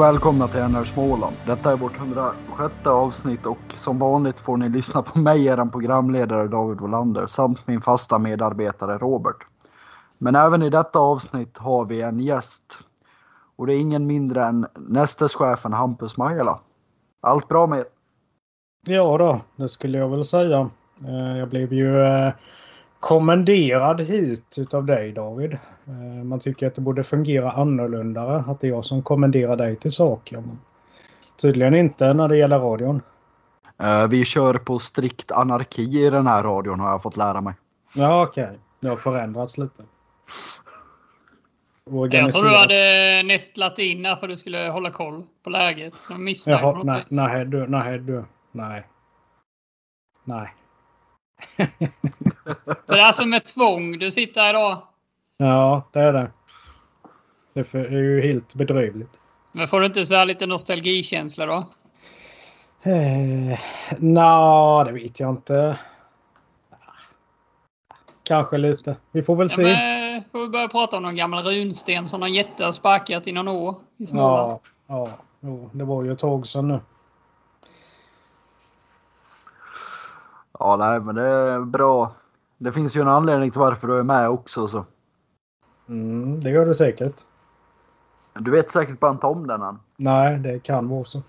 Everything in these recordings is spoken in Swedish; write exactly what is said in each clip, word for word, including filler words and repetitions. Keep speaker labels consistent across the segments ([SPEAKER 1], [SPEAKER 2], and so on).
[SPEAKER 1] välkomna till N R Småland. Detta är vårt hundrasjätte avsnitt och som vanligt får ni lyssna på mig, er programledare David Wolander, samt min fasta medarbetare Robert. Men även i detta avsnitt har vi en gäst. Och det är ingen mindre än nästeschefen Hampus Majala. Allt bra med?
[SPEAKER 2] Ja då, det skulle jag väl säga. Jag blev ju kommenderad hit utav dig, David. Man tycker att det borde fungera annorlunda, att det är jag som kommenderar dig till saker. Men tydligen inte när det gäller radion.
[SPEAKER 1] Vi kör på strikt anarki i den här radion, har jag fått lära mig.
[SPEAKER 2] Ja, okej. Okay. Det har förändrats lite.
[SPEAKER 3] Jag tror du hade nästlat in här för att du skulle hålla koll på läget.
[SPEAKER 2] Jaha, nej, nej, du, nej, du, nej. Nej.
[SPEAKER 3] Så det är alltså med tvång du sitter här idag?
[SPEAKER 2] Ja, det är det. Det är ju helt bedrövligt.
[SPEAKER 3] Men får du inte så här lite nostalgikänsla då?
[SPEAKER 2] Eh, Nej, det vet jag inte. Kanske lite. Vi får väl ja, se.
[SPEAKER 3] Men, får vi börja prata om någon gammal runsten som någon jätte har sparkat i någon år i Småland?
[SPEAKER 2] Ja, ja jo, det var ju ett tag sedan nu.
[SPEAKER 1] Ja, nej, men det är bra. Det finns ju en anledning till varför du är med också. Så.
[SPEAKER 2] Mm, det gör det säkert.
[SPEAKER 1] Du vet säkert bara inte om den än.
[SPEAKER 2] Nej, det kan vara så.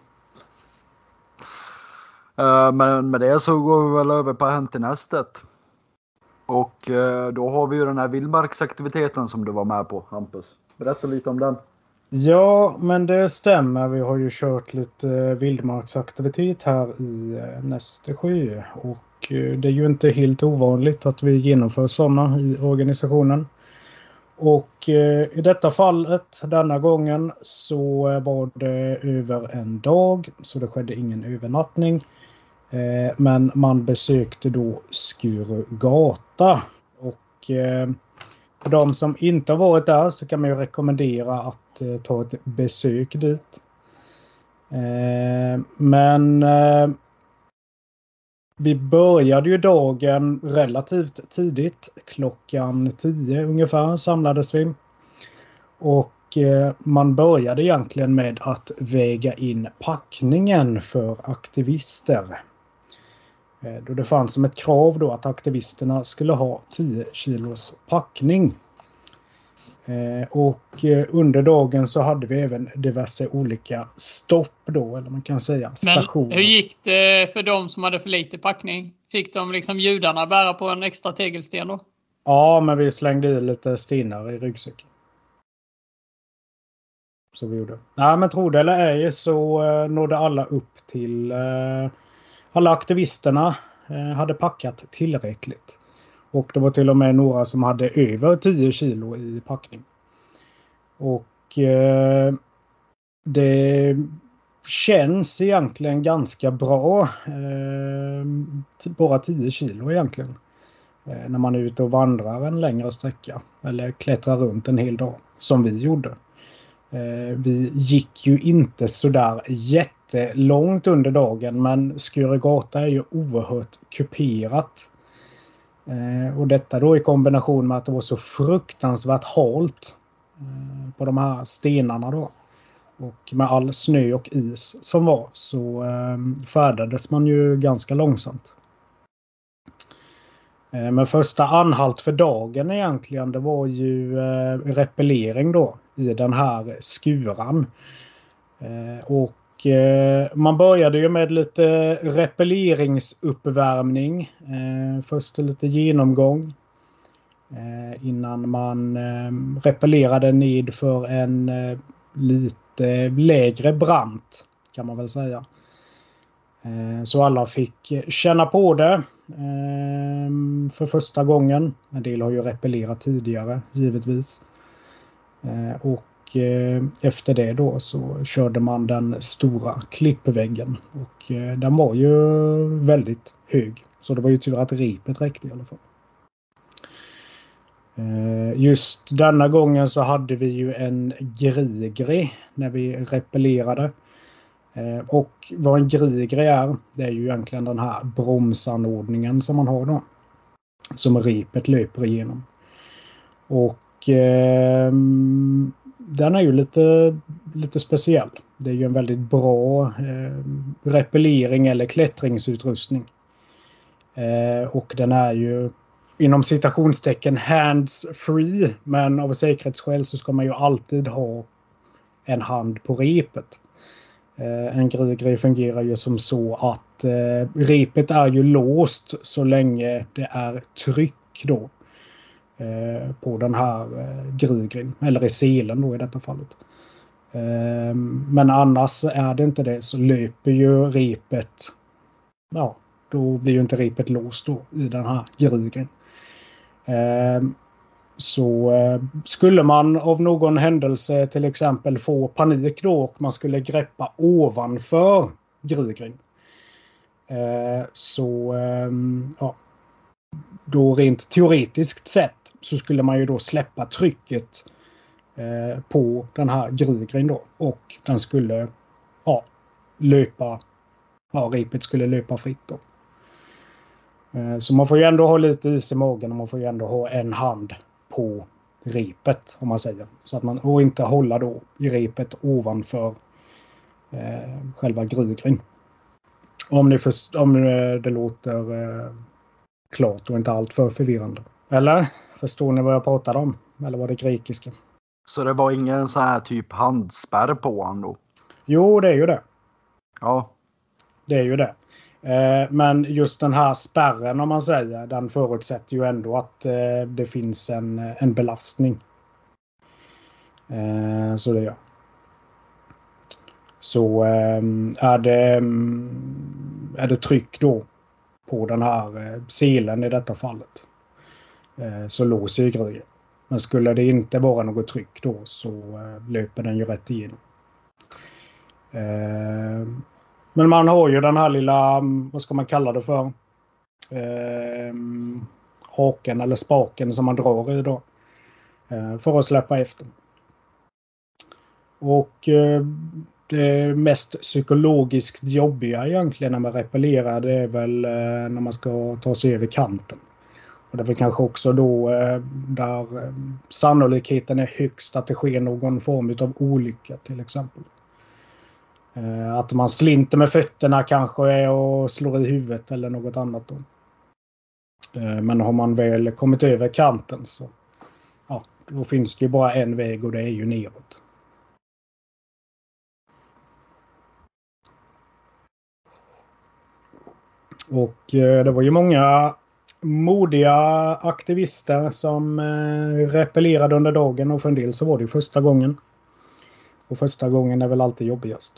[SPEAKER 1] Uh, men med det så går vi väl över på Hänt i nästet. Och uh, då har vi ju den här vildmarksaktiviteten som du var med på, Hampus. Berätta lite om den.
[SPEAKER 2] Ja, men det stämmer. Vi har ju kört lite vildmarksaktivitet här i Nästersjö. Och det är ju inte helt ovanligt att vi genomför sådana i organisationen. Och i detta fallet, denna gången, så var det över en dag. Så det skedde ingen övernattning. Men man besökte då Skurugata. Och för de som inte har varit där så kan man ju rekommendera att eh, ta ett besök dit. Eh, men eh, vi började ju dagen relativt tidigt. Klockan tio ungefär samlades vi. Och eh, man började egentligen med att väga in packningen för aktivister. Då det fanns som ett krav då att aktivisterna skulle ha tio kilos packning. Eh, och under dagen så hade vi även diverse olika stopp då, eller man kan säga stationer.
[SPEAKER 3] Men hur gick det för de som hade för lite packning? Fick de liksom judarna bära på en extra tegelsten då?
[SPEAKER 2] Ja, men vi slängde i lite stenar i ryggsäcken. Så vi gjorde. Nej, men tro det eller ej så eh, nådde alla upp till... Eh, Alla aktivisterna eh, hade packat tillräckligt. Och det var till och med några som hade över tio kilo i packning. Och eh, det känns egentligen ganska bra. Eh, bara tio kilo egentligen. Eh, när man är ute och vandrar en längre sträcka. Eller klättrar runt en hel dag. Som vi gjorde. Eh, vi gick ju inte sådär jättelångt under dagen, men Skurugata är ju oerhört kuperat. Eh, och detta då i kombination med att det var så fruktansvärt halt eh, på de här stenarna då. Och med all snö och is som var så eh, färdades man ju ganska långsamt. Eh, men första anhalt för dagen egentligen, det var ju eh, repellering då i den här skuran. Eh, och eh, man började ju med lite repelleringsuppvärmning. Eh, först lite genomgång. Eh, innan man eh, repellerade ned för en eh, lite lägre brant kan man väl säga. Eh, så alla fick känna på det eh, för första gången. En del har ju repellerat tidigare givetvis. Eh, och eh, efter det då så körde man den stora klippväggen. Och eh, den var ju väldigt hög. Så det var ju tur att repet räckte i alla fall. Eh, just denna gången så hade vi ju en grigri när vi repellerade. Eh, och vad en grigri är, det är ju egentligen den här bromsanordningen som man har då. Som repet löper igenom. Och eh, den är ju lite, lite speciell. Det är ju en väldigt bra eh, repellering eller klättringsutrustning. Eh, och den är ju inom citationstecken hands free, men av säkerhetsskäl så ska man ju alltid ha en hand på repet. Eh, en grej fungerar ju som så att eh, repet är ju låst så länge det är tryck då eh, på den här eh, grigrin, eller i selen då i detta fallet. Eh, men annars är det inte det, så löper ju repet, ja, då blir ju inte repet låst då i den här grigrin. Eh, Så eh, skulle man av någon händelse till exempel få panik då och man skulle greppa ovanför grigring. Eh, så eh, ja, då rent teoretiskt sett så skulle man ju då släppa trycket eh, på den här grigring då, och den skulle ja, löpa, ja, repet skulle löpa fritt då. Eh, så man får ju ändå ha lite is i magen och man får ju ändå ha en hand på repet, om man säger. Så att man och inte hålla då i repet ovanför eh, själva grigring. Om, ni först, om det låter eh, klart och inte allt för förvirrande. Eller? Förstår ni vad jag pratar om? Eller var det grekiska?
[SPEAKER 1] Så det var ingen så här typ handspärr på han då?
[SPEAKER 2] Jo, det är ju det.
[SPEAKER 1] Ja.
[SPEAKER 2] Det är ju det. Men just den här spärren, om man säger, den förutsätter ju ändå att det finns en, en belastning. Så det gör. Så är det, är det tryck då på den här selen i detta fallet, så låser ju grejen. Men skulle det inte vara något tryck då så löper den ju rätt igenom. Men man har ju den här lilla, vad ska man kalla det för, eh, haken eller spaken som man drar i då, eh, för att släppa efter. Och eh, det mest psykologiskt jobbiga egentligen när man repellerar, det är väl eh, när man ska ta sig över kanten. Och det är väl kanske också då eh, där eh, sannolikheten är högst att det sker någon form av olycka till exempel. Att man slinter med fötterna kanske och slår i huvudet eller något annat då. Men har man väl kommit över kanten så ja, då finns det ju bara en väg och det är ju neråt. Och det var ju många modiga aktivister som repellerade under dagen, och för en del så var det ju första gången. Och första gången är väl alltid jobbigast.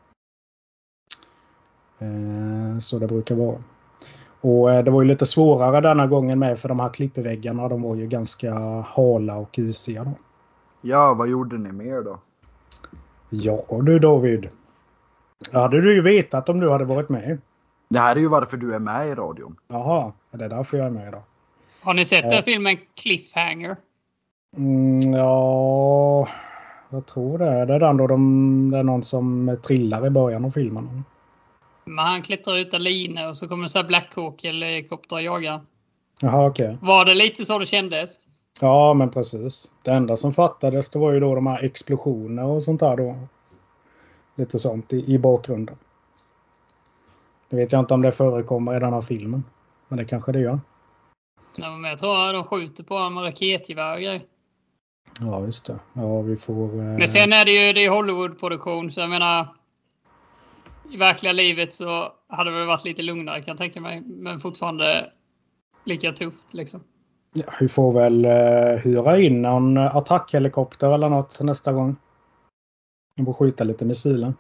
[SPEAKER 2] Så det brukar vara. Och det var ju lite svårare denna gången med, för de här klippeväggarna, de var ju ganska hala och isiga då.
[SPEAKER 1] Ja, vad gjorde ni mer då?
[SPEAKER 2] Ja du David, hade du ju vetat om du hade varit med.
[SPEAKER 1] Det här är ju varför du är med i radion.
[SPEAKER 2] Jaha, det är därför jag är med idag.
[SPEAKER 3] Har ni sett den filmen Cliffhanger?
[SPEAKER 2] Mm, ja, jag tror det. Det är den då de, det är någon som trillar i början av filmen.
[SPEAKER 3] Men han klättrar ut en lina och så kommer så här Black Hawk eller helikopter och jagar.
[SPEAKER 2] Jaha, okej. Okay.
[SPEAKER 3] Var det lite så det kändes?
[SPEAKER 2] Ja, men precis. Det enda som fattades, det var ju då de här explosioner och sånt där då. Lite sånt i, i bakgrunden. Det vet jag inte om det förekommer i den här filmen. Men det kanske det gör.
[SPEAKER 3] Ja, men jag tror att de skjuter på med raketgevär.
[SPEAKER 2] Ja, just det. Ja, vi får... Eh...
[SPEAKER 3] Men sen är det ju det är Hollywood-produktion, så jag menar... I verkliga livet så hade det väl varit lite lugnare, kan jag tänka mig. Men fortfarande lika tufft liksom.
[SPEAKER 2] Ja, vi får väl uh, hyra in en attackhelikopter eller något nästa gång. Vi får skjuta lite missiler.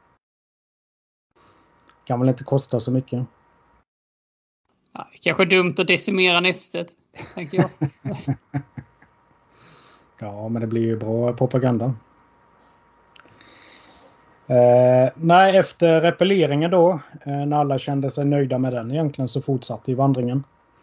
[SPEAKER 2] Kan väl inte kosta så mycket.
[SPEAKER 3] Ja, kanske dumt att decimera nästet, tänker jag.
[SPEAKER 2] Ja, men det blir ju bra propaganda. Eh, nej, efter repelleringen då, eh, när alla kände sig nöjda med den egentligen, så fortsatte ju vandringen.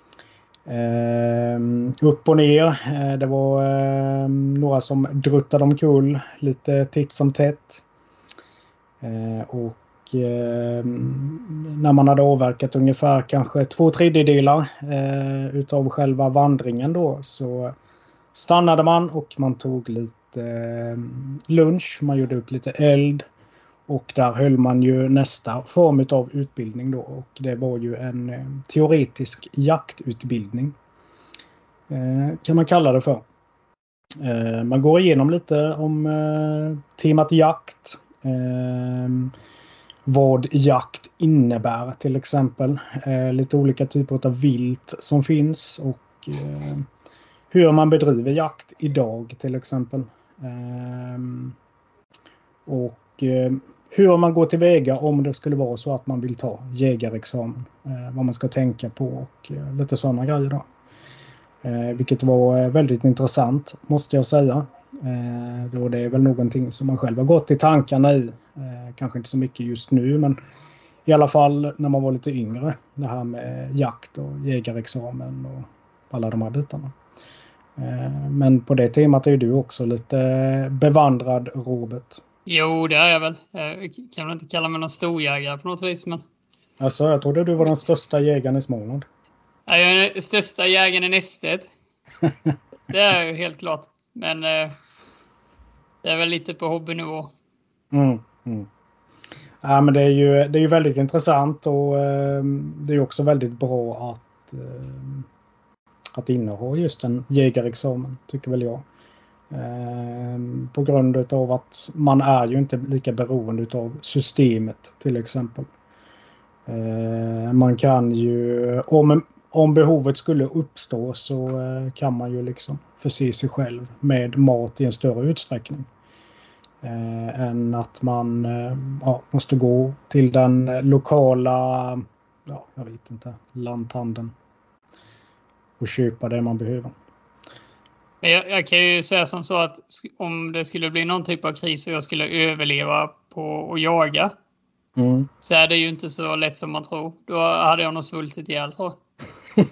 [SPEAKER 2] Eh, upp och ner. Eh, det var eh, några som druttade omkull lite titt som tätt. Eh, och eh, när man hade avverkat ungefär kanske två tredjedelar eh, utav själva vandringen då, så stannade man och man tog lite eh, lunch. Man gjorde upp lite eld. Och där höll man ju nästa form av utbildning då. Och det var ju en eh, teoretisk jaktutbildning. Eh, kan man kalla det för. Eh, man går igenom lite om eh, temat jakt. Eh, vad jakt innebär till exempel. Eh, lite olika typer av vilt som finns. Och eh, hur man bedriver jakt idag till exempel. Eh, och eh, hur man går tillväga om det skulle vara så att man vill ta jägarexamen. Eh, vad man ska tänka på och eh, lite sådana grejer då. Eh, vilket var eh, väldigt intressant måste jag säga. Eh, då det är väl någonting som man själv har gått i tankarna i. Eh, kanske inte så mycket just nu, men i alla fall när man var lite yngre. Det här med jakt och jägarexamen och alla de här bitarna. Eh, men på det temat är du också lite bevandrad, Robert.
[SPEAKER 3] Jo, det är jag väl. Jag kan väl inte kalla mig någon storjägare på något vis, men...
[SPEAKER 2] Alltså, jag trodde du var den största jägaren i Småland.
[SPEAKER 3] Jag är den största jägaren i nästet. Det är ju helt klart. Men eh, det är väl lite på hobbynivå.
[SPEAKER 2] Mm, mm. Ja, men det är ju, det är ju väldigt intressant och eh, det är också väldigt bra att, eh, att inneha just en jägarexamen, tycker väl jag. Eh, på grund av att man är ju inte lika beroende av systemet till exempel. Eh, man kan ju, om, om behovet skulle uppstå så eh, kan man ju liksom förse sig själv med mat i en större utsträckning. Eh, än att man eh, ja, måste gå till den lokala, ja, jag vet inte, lanthandeln och köpa det man behöver.
[SPEAKER 3] Jag, jag kan ju säga som så att om det skulle bli någon typ av kris och jag skulle överleva på att jaga, mm. så är det ju inte så lätt som man tror. Då hade jag nog svultit ihjäl, tror jag.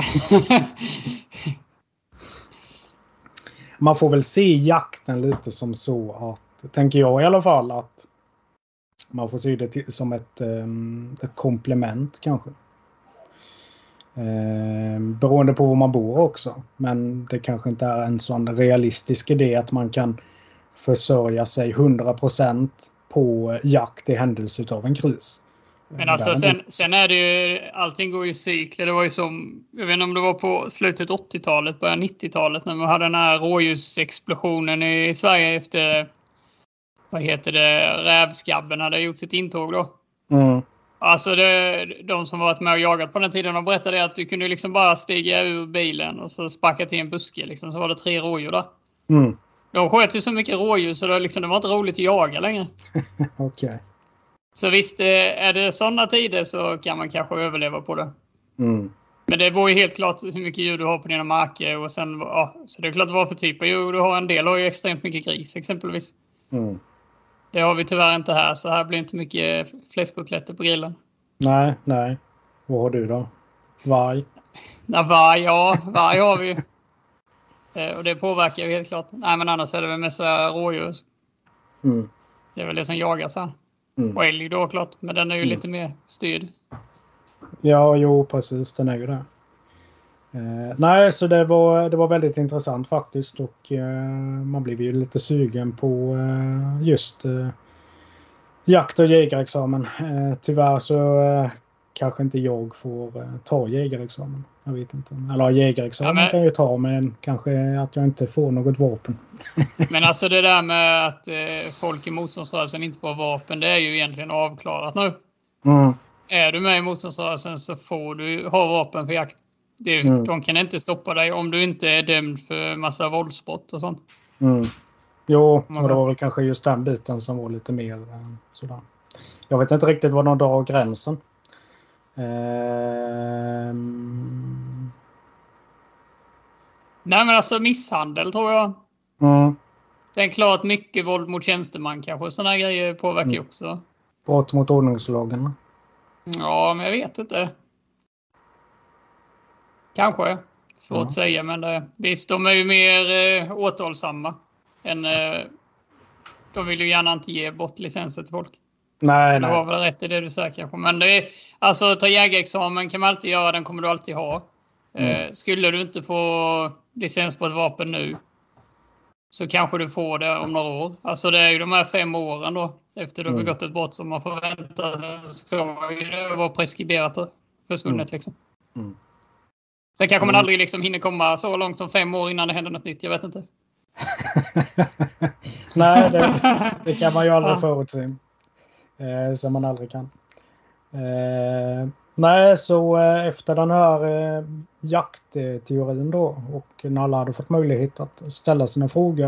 [SPEAKER 2] Man får väl se jakten lite som så att, tänker jag i alla fall, att man får se det till, som ett, um, ett komplement kanske. Eh, beroende på var man bor också. Men det kanske inte är en sån realistisk idé att man kan försörja sig hundra procent på jakt i händelse av en kris.
[SPEAKER 3] Men alltså sen, sen är det ju, allting går ju i cykler. Det var ju som, jag vet inte om det var på slutet åttiotalet, början nittiotalet, när man hade den här rådjursexplosionen i Sverige efter, vad heter det, rävskabben hade gjort sitt intåg då. Mm. Alltså det, de som varit med och jagat på den tiden, de berättade att du kunde liksom bara stiga ur bilen och så spacka till en buske liksom, så var det tre rådjur där. Mm. De sköt ju så mycket rådjur så det, liksom, det var inte roligt att jaga längre.
[SPEAKER 2] Okej. Okay.
[SPEAKER 3] Så visst, är det sådana tider så kan man kanske överleva på det. Mm. Men det var ju helt klart hur mycket djur du har på dina marker. Och sen, ja, så det är klart vad för typ av djur du har. En del har ju extremt mycket gris exempelvis. Mm. Det har vi tyvärr inte här, så här blir inte mycket fläskkotletter på grillen.
[SPEAKER 2] Nej, nej. Vad har du då? Varg?
[SPEAKER 3] Ja, varg, ja. Varg har vi ju. Och det påverkar ju helt klart. Nej, men annars är det väl mest rådjur. Mm. Det är väl det som jagas här. Mm. Och älg då klart, men den är ju mm. lite mer styrd.
[SPEAKER 2] Ja, jo precis, den är ju det. Eh, nej, så det var, det var väldigt intressant faktiskt och eh, man blev ju lite sugen på eh, just eh, jakt- och jägarexamen. Eh, tyvärr så eh, kanske inte jag får eh, ta jägarexamen. Jag vet inte. Eller jägarexamen ja, men... kan jag ta, men kanske att jag inte får något vapen.
[SPEAKER 3] Men alltså det där med att eh, folk i motståndsrörelsen inte får vapen, det är ju egentligen avklarat nu. Mm. Är du med i motståndsrörelsen så får du ha vapen för jakt. Det, mm. De kan inte stoppa dig om du inte är dömd för massa våldsbrott och sånt.
[SPEAKER 2] Mm. Jo, och det var väl kanske just den biten som var lite mer eh, sådär. Jag vet inte riktigt var de drar gränsen. Ehm...
[SPEAKER 3] Nej, men alltså misshandel tror jag. Mm. Sen klart mycket våld mot tjänsteman kanske. Sådana grejer påverkar mm. också.
[SPEAKER 2] Brott mot ordningslagen.
[SPEAKER 3] Ja, men jag vet inte. Kanske. Svårt mm. att säga, men det, visst, de är ju mer eh, återhållsamma än eh, de vill ju gärna inte ge bort licenser till folk.
[SPEAKER 2] Nej,
[SPEAKER 3] så
[SPEAKER 2] nej.
[SPEAKER 3] det var väl rätt i det du säger på. Men det är, alltså ta jägarexamen kan man alltid göra, den kommer du alltid ha. Mm. Eh, skulle du inte få licens på ett vapen nu så kanske du får det om några år. Alltså det är ju de här fem åren då. Efter du har
[SPEAKER 2] Mm.
[SPEAKER 3] begått ett brott som man förväntar sig, ska ju det vara preskriberat och försvunnet
[SPEAKER 2] Mm.
[SPEAKER 3] liksom.
[SPEAKER 2] Mm.
[SPEAKER 3] Sen kanske man
[SPEAKER 2] Mm.
[SPEAKER 3] aldrig liksom hinner komma så långt som fem år innan det händer något nytt. Jag vet inte.
[SPEAKER 2] Nej, det, det kan man ju aldrig förutse. Eh, som man aldrig kan. Eh, nej, så eh, efter den här eh, jaktteorin då och när alla hade fått möjlighet att ställa sina frågor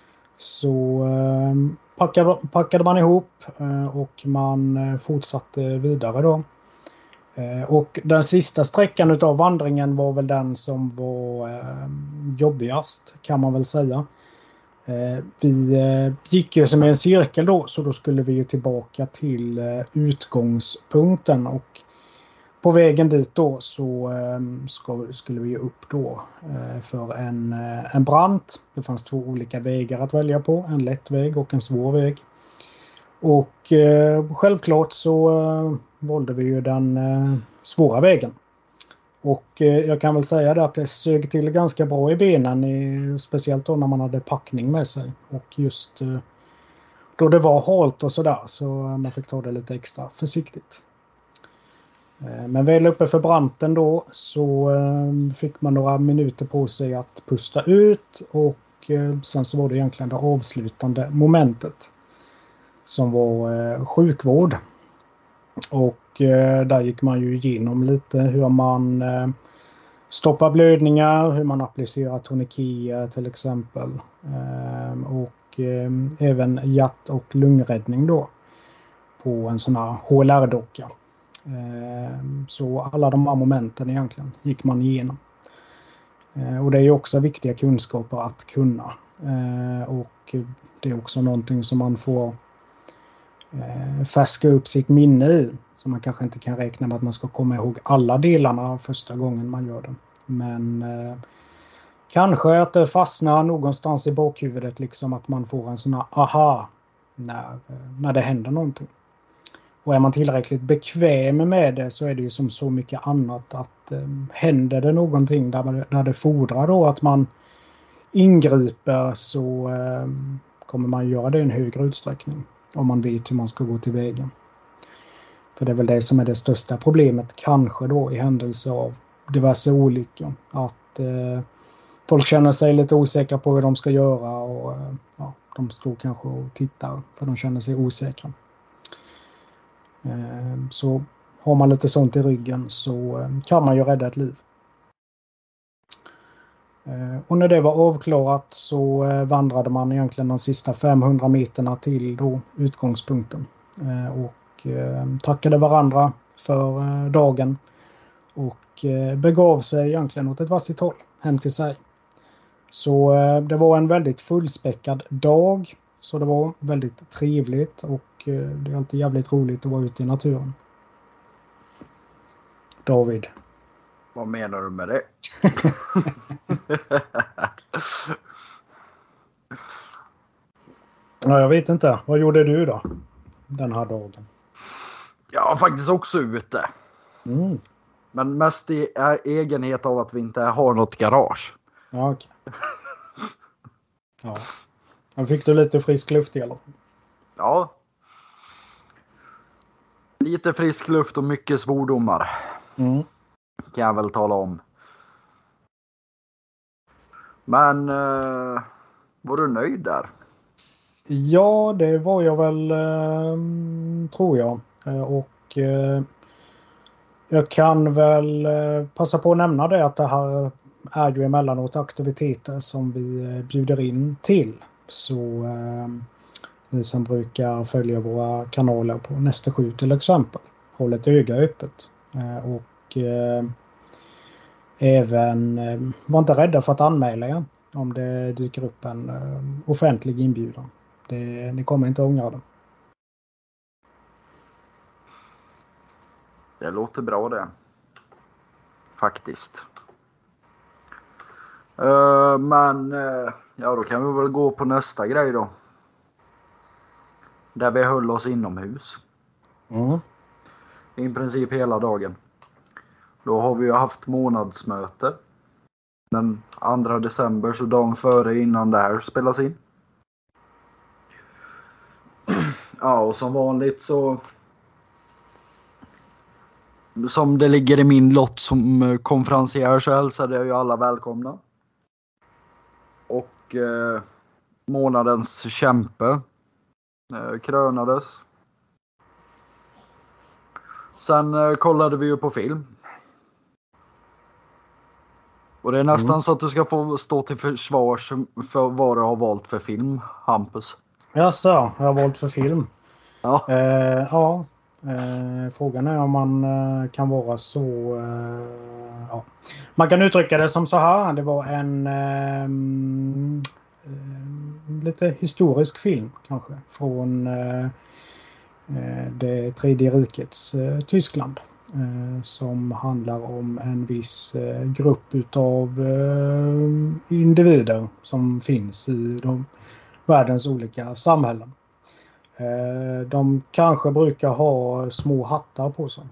[SPEAKER 2] så eh, packade, packade man ihop eh, och man eh, fortsatte vidare då. Eh, och den sista sträckan utav vandringen var väl den som var eh, jobbigast kan man väl säga. Eh, vi eh, gick ju som en cirkel då, så då skulle vi ju tillbaka till eh, utgångspunkten och på vägen dit då så eh, ska, skulle vi upp då eh, för en, eh, en brant. Det fanns två olika vägar att välja på, en lätt väg och en svår väg. Och eh, självklart så eh, valde vi ju den eh, svåra vägen. Och eh, jag kan väl säga det att det sög till ganska bra i benen, i, speciellt då när man hade packning med sig. Och just eh, då det var halt och sådär så man fick ta det lite extra försiktigt. Eh, men väl uppe för branten då så eh, fick man några minuter på sig att pusta ut och eh, sen så var det egentligen det avslutande momentet som var eh, sjukvård. Och eh, där gick man ju igenom lite hur man eh, stoppar blödningar, hur man applicerar tourniquet till exempel. Eh, och eh, även hjärt- och lungräddning då på en sån här H L R-docka. Eh, så alla de här momenten egentligen gick man igenom. Eh, och det är ju också viktiga kunskaper att kunna. Eh, och det är också någonting som man får färska upp sitt minne i. Så man kanske inte kan räkna med att man ska komma ihåg alla delarna första gången man gör det. Men eh, kanske att det fastnar någonstans i bakhuvudet liksom att man får en sån här aha när, när det händer någonting. Och är man tillräckligt bekväm med det så är det ju som så mycket annat att eh, händer det någonting där, där det fordrar då att man ingriper så eh, kommer man göra det i en högre utsträckning. Om man vet hur man ska gå till vägen. För det är väl det som är det största problemet. Kanske då i händelse av diverse olyckor. Att eh, folk känner sig lite osäkra på hur de ska göra. Och eh, ja, de står kanske och tittar. För de känner sig osäkra. Eh, så har man lite sånt i ryggen så eh, kan man ju rädda ett liv. Och när det var avklarat så vandrade man egentligen de sista femhundra meterna till då utgångspunkten. Och tackade varandra för dagen. Och begav sig egentligen åt ett varsitt håll hem till sig. Så det var en väldigt fullspäckad dag. Så det var väldigt trevligt och det är alltid jävligt roligt att vara ute i naturen. David.
[SPEAKER 1] Vad menar du med det?
[SPEAKER 2] Ja, jag vet inte. Vad gjorde du då den här dagen?
[SPEAKER 1] Jag var faktiskt också ute.
[SPEAKER 2] Mm.
[SPEAKER 1] Men mest i egenhet av att vi inte har något garage.
[SPEAKER 2] Ja, okej. Ja. Men fick du lite frisk luft i alla fall?
[SPEAKER 1] Ja. Lite frisk luft och mycket svordomar.
[SPEAKER 2] Mm.
[SPEAKER 1] Kan jag väl tala om. Men eh, var du nöjd där?
[SPEAKER 2] Ja, det var jag väl eh, tror jag. Eh, och eh, jag kan väl eh, passa på att nämna det att det här är ju emellanåt aktiviteter som vi eh, bjuder in till. Så eh, ni som brukar följa våra kanaler på Nästa sju till exempel. Håll ett öga öppet. Eh, och eh, även eh, var inte rädda för att anmäla er om det dyker upp en eh, offentlig inbjudan. Det, ni kommer inte ångra det.
[SPEAKER 1] Det låter bra det. Faktiskt. Uh, men uh, ja, då kan vi väl gå på nästa grej då. Där vi höll oss inomhus.
[SPEAKER 2] Mm.
[SPEAKER 1] I princip hela dagen. Då har vi ju haft månadsmöte. den andra december, så dagen före innan det här spelas in. Ja, och som vanligt så som det ligger i min lott som konferencier så hälsade jag ju alla välkomna. Och eh, månadens kämpe eh, krönades. Sen eh, kollade vi ju på film. Och det är nästan mm. så att du ska få stå till försvars för vad du har valt för film, Hampus.
[SPEAKER 2] Jaså, jag har valt för film.
[SPEAKER 1] Ja.
[SPEAKER 2] Eh, ja. Eh, frågan är om man eh, kan vara så... Eh, ja. Man kan uttrycka det som så här. Det var en eh, eh, lite historisk film kanske. Från eh, det tredje rikets eh, Tyskland. Eh, som handlar om en viss eh, grupp utav eh, individer som finns i de, världens olika samhällen. Eh, de kanske brukar ha små hattar på sig.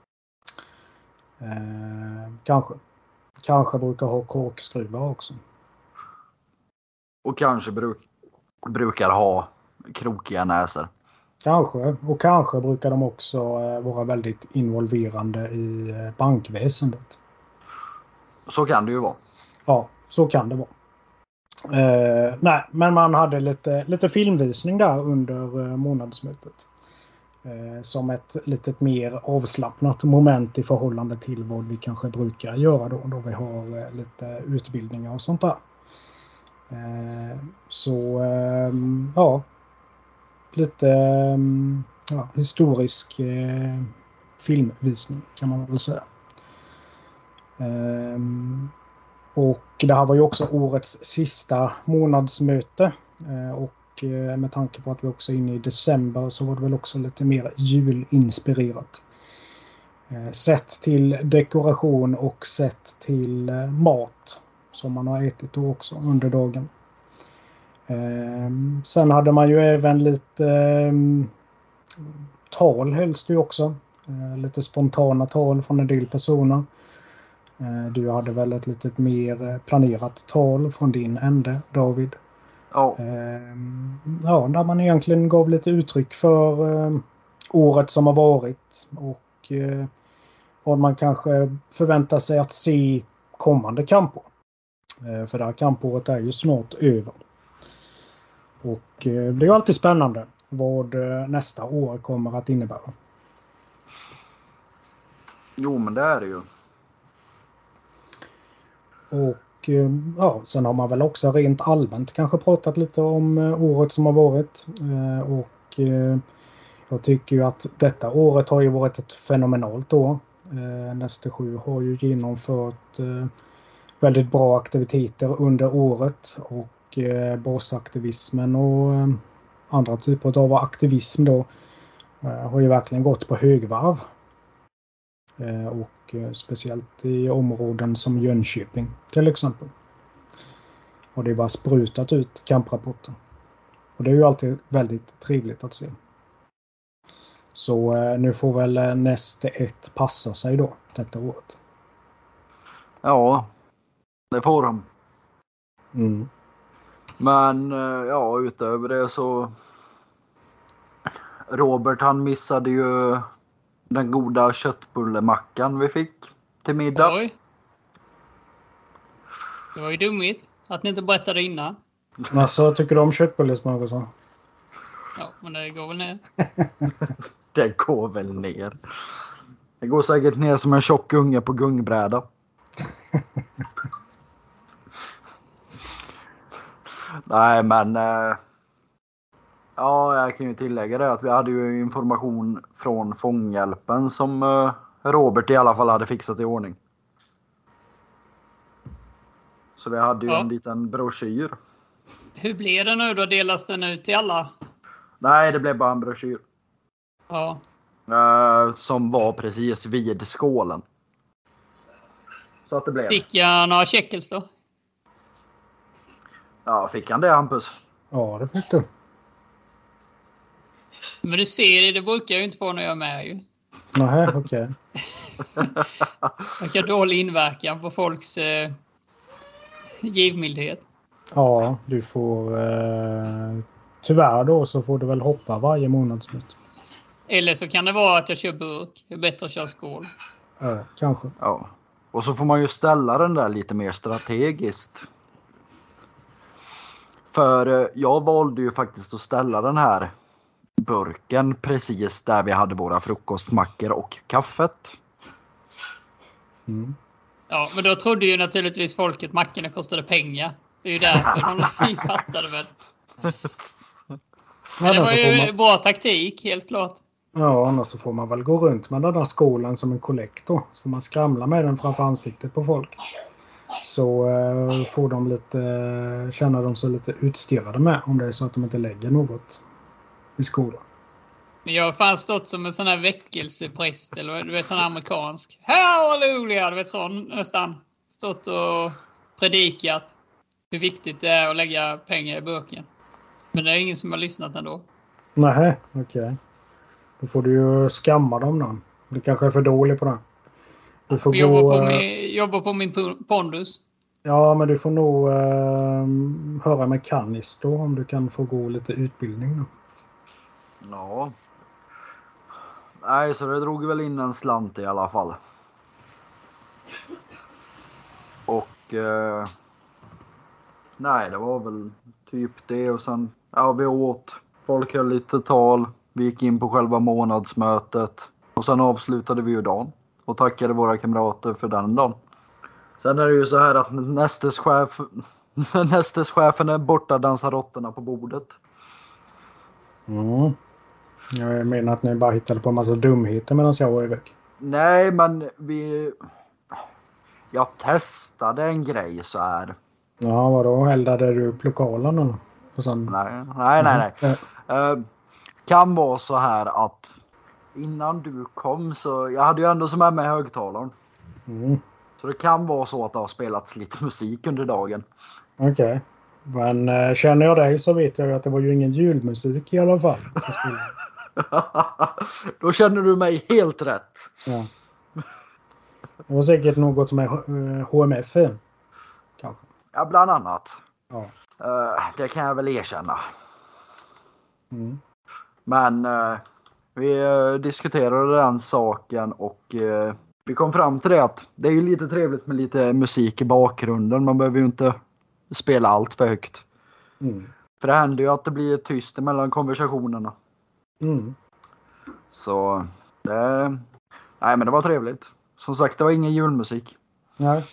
[SPEAKER 2] Eh, kanske. Kanske brukar ha korkskruvar också.
[SPEAKER 1] Och kanske bruk, brukar ha krokiga näsor.
[SPEAKER 2] Kanske. Och kanske brukar de också eh, vara väldigt involverande i eh, bankväsendet.
[SPEAKER 1] Så kan det ju vara.
[SPEAKER 2] Ja, så kan det vara. Eh, nej, men man hade lite, lite filmvisning där under eh, månadsmötet. Eh, som ett litet mer avslappnat moment i förhållande till vad vi kanske brukar göra då. Då vi har eh, lite utbildningar och sånt där. Eh, så eh, ja, lite eh, ja, historisk eh, filmvisning kan man väl säga. Eh, Och det här var ju också årets sista månadsmöte. Och med tanke på att vi också är inne i december så var det väl också lite mer julinspirerat. Sett till dekoration och sett till mat som man har ätit då också under dagen. Sen hade man ju även lite tal helst ju också. Lite spontana tal från en del personer. Du hade väl ett lite mer planerat tal från din ände, David.
[SPEAKER 1] Ja.
[SPEAKER 2] Ja, där man egentligen gav lite uttryck för året som har varit. Och vad man kanske förväntar sig att se kommande kampår. För det här kampåret är ju snart över. Och det är ju alltid spännande vad nästa år kommer att innebära.
[SPEAKER 1] Jo, men det är det ju.
[SPEAKER 2] Och ja, sen har man väl också rent allmänt kanske pratat lite om året som har varit. Och jag tycker ju att detta året har ju varit ett fenomenalt år. Nästa sju har ju genomfört väldigt bra aktiviteter under året. Och basaktivismen och andra typer av aktivism då har ju verkligen gått på högvarv. Och speciellt i områden som Jönköping till exempel. Och det var sprutat ut kamprapporter. Och det är ju alltid väldigt trevligt att se. Så nu får väl nästa ett passa sig då detta året.
[SPEAKER 1] Ja, det får de.
[SPEAKER 2] Mm.
[SPEAKER 1] Men ja, utöver det så Robert han missade ju den goda köttbullemackan vi fick till middag.
[SPEAKER 3] Oj. Det var ju dummigt att ni inte berättade innan.
[SPEAKER 2] Alltså, tycker du om köttbullesmörgåsar?
[SPEAKER 3] Ja, men det går väl ner.
[SPEAKER 1] Det går väl ner. Det går säkert ner som en tjock unge på gungbräda. Nej, men äh, ja, jag kan ju tillägga det att vi hade ju information från Fånghjälpen som äh, Robert i alla fall hade fixat i ordning. Så vi hade ju ja. en liten broschyr.
[SPEAKER 3] Hur blev det nu då? Delas den ut till alla?
[SPEAKER 1] Nej, det blev bara en broschyr.
[SPEAKER 3] Ja.
[SPEAKER 1] Äh, som var precis vid skålen. Så att det blev.
[SPEAKER 3] Fick jag några checkels då?
[SPEAKER 1] Ja, fick han det, Hampus?
[SPEAKER 2] Ja, det fick du.
[SPEAKER 3] Men du ser, det brukar jag ju inte få när jag är med ju.
[SPEAKER 2] Nej, okej. Okay.
[SPEAKER 3] Vilka dålig inverkan på folks eh, givmildhet.
[SPEAKER 2] Ja, du får eh, tyvärr då så får du väl hoppa varje månadsmöte.
[SPEAKER 3] Eller så kan det vara att jag kör burk. Det är bättre att köra skål.
[SPEAKER 2] Ja, kanske.
[SPEAKER 1] Ja. Och så får man ju ställa den där lite mer strategiskt. För jag valde ju faktiskt att ställa den här burken precis där vi hade våra frukostmackor och kaffet.
[SPEAKER 2] Mm.
[SPEAKER 3] Ja, men då trodde ju naturligtvis folk att mackorna kostade pengar. Det är ju därför de fattade väl. Men det var ju man... bra taktik, helt klart.
[SPEAKER 2] Ja, annars så får man väl gå runt med den där skålen som en kollektor. Så får man skramla med den framför ansiktet på folk. Så eh, får de lite, känna de sig lite utstirrade med om det är så att de inte lägger något i skolan.
[SPEAKER 3] Men jag har fan stått som en sån här väckelsepräst eller du vet sån amerikansk. Halleluja, du vet sån nästan. Stått och predikat hur viktigt det är att lägga pengar i burken. Men det är ingen som har lyssnat ändå.
[SPEAKER 2] Nej, okej. Okay. Då får du ju skamma dem då. Du kanske är för dålig på det. Du får
[SPEAKER 3] jobba,
[SPEAKER 2] gå,
[SPEAKER 3] på min, jobba på min pondus.
[SPEAKER 2] Ja, men du får nog uh, höra med Canis då om du kan få gå lite utbildning då.
[SPEAKER 1] Ja. Nej, så det drog väl in en slant i alla fall. Och eh, nej, det var väl typ det. Och sen, ja, vi åt. Folk höll lite tal. Vi gick in på själva månadsmötet. Och sen avslutade vi ju dagen. Och tackade våra kamrater för den dagen. Sen är det ju så här att nästeschef, nästeschefen är borta, dansar råttorna på bordet.
[SPEAKER 2] Mm. Jag menar att ni bara hittade på en massa dumheter medan jag var iväg.
[SPEAKER 1] Nej, men vi... Jag testade en grej så här.
[SPEAKER 2] Ja, vadå? Eldade du upp lokalen då? Sån...
[SPEAKER 1] Nej, nej, nej. nej. Mm. Uh, kan vara så här att innan du kom så... Jag hade ju ändå som är med högtalaren.
[SPEAKER 2] Mm.
[SPEAKER 1] Så det kan vara så att det har spelats lite musik under dagen.
[SPEAKER 2] Okej. Okay. Men uh, känner jag dig så vet jag ju att det var ju ingen julmusik i alla fall.
[SPEAKER 1] Då känner du mig helt rätt.
[SPEAKER 2] Ja. Det var säkert något med H M F. Kanske.
[SPEAKER 1] Ja, bland annat.
[SPEAKER 2] Ja.
[SPEAKER 1] Uh, det kan jag väl erkänna.
[SPEAKER 2] Mm.
[SPEAKER 1] Men uh, vi uh, diskuterade den saken och uh, vi kom fram till det att det är ju lite trevligt med lite musik i bakgrunden. Man behöver ju inte spela allt för högt.
[SPEAKER 2] Mm.
[SPEAKER 1] För det händer ju att det blir tyst mellan konversationerna.
[SPEAKER 2] Mm.
[SPEAKER 1] Så det... Nej, men det var trevligt. Som sagt, det var ingen julmusik.
[SPEAKER 2] Nej.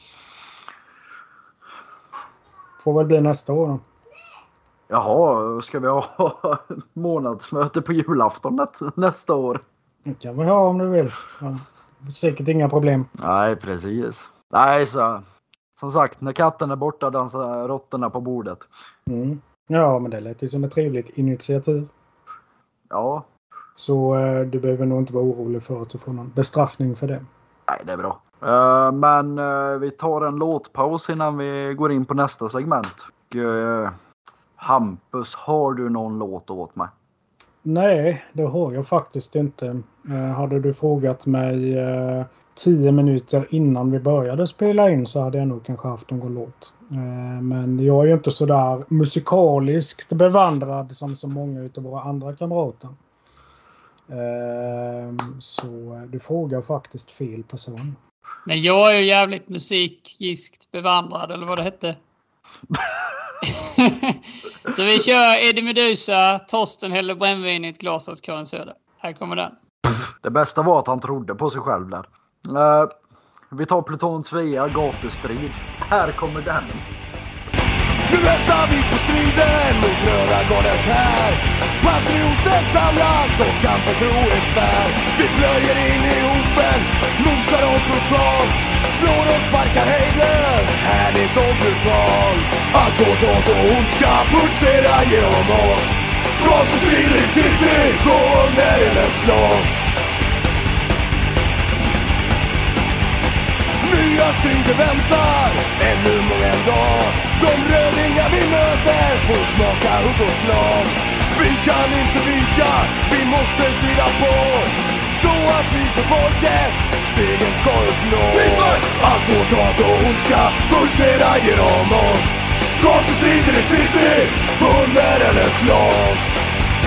[SPEAKER 2] Får väl bli nästa år då.
[SPEAKER 1] Jaha, ska vi ha månadsmöte på julafton nästa år?
[SPEAKER 2] Det kan vi ha om du vill. Ja. Säkert inga problem.
[SPEAKER 1] Nej, precis. Nej, så... Som sagt, när katten är borta dansar råttorna på bordet.
[SPEAKER 2] Mm. Ja, men det lät ju som ett trevligt initiativ.
[SPEAKER 1] Ja.
[SPEAKER 2] Så eh, du behöver nog inte vara orolig för att du får någon bestraffning för det.
[SPEAKER 1] Nej, det är bra. Uh, men uh, vi tar en låtpaus innan vi går in på nästa segment. Och, uh, Hampus, har du någon låt åt mig?
[SPEAKER 2] Nej, det har jag faktiskt inte. Uh, hade du frågat mig uh, tio minuter innan vi började spela in så hade jag nog kanske haft någon låt. Uh, men jag är ju inte så där musikaliskt bevandrad som så många utav våra andra kamrater. Uh, så du frågar faktiskt fel person.
[SPEAKER 3] Men jag är ju jävligt musikiskt bevandrad, eller vad det hette. Så vi kör Eddie Meduza, Torsten häller brännvin i ett glas åt Karin Söder. Här kommer den.
[SPEAKER 1] Det bästa var att han trodde på sig själv där. Uh, vi tar Pluton Svea, gatustrid. Här kommer den.
[SPEAKER 4] Nu väntar vi på striden mot röda gårdens här. Patrioter samlas och kampen tror ett svär. Vi plöjer in i hopen, mosar om brutalt. Slår och sparkar hejdlöst, härligt och brutalt. Allt hårt, hårt och ondska pulsera genom oss. Gatustrider i city, gå under eller slåss. Nya strider väntar, ännu många en dag. De rödingar vi möter får smaka hugg och slag. Vi kan inte vika, vi måste strida på. Så att vi för folket segern ska uppnå. Allt hårt, mot hat och ondska pulsera genom oss. Gatustrider i city, under eller slåss.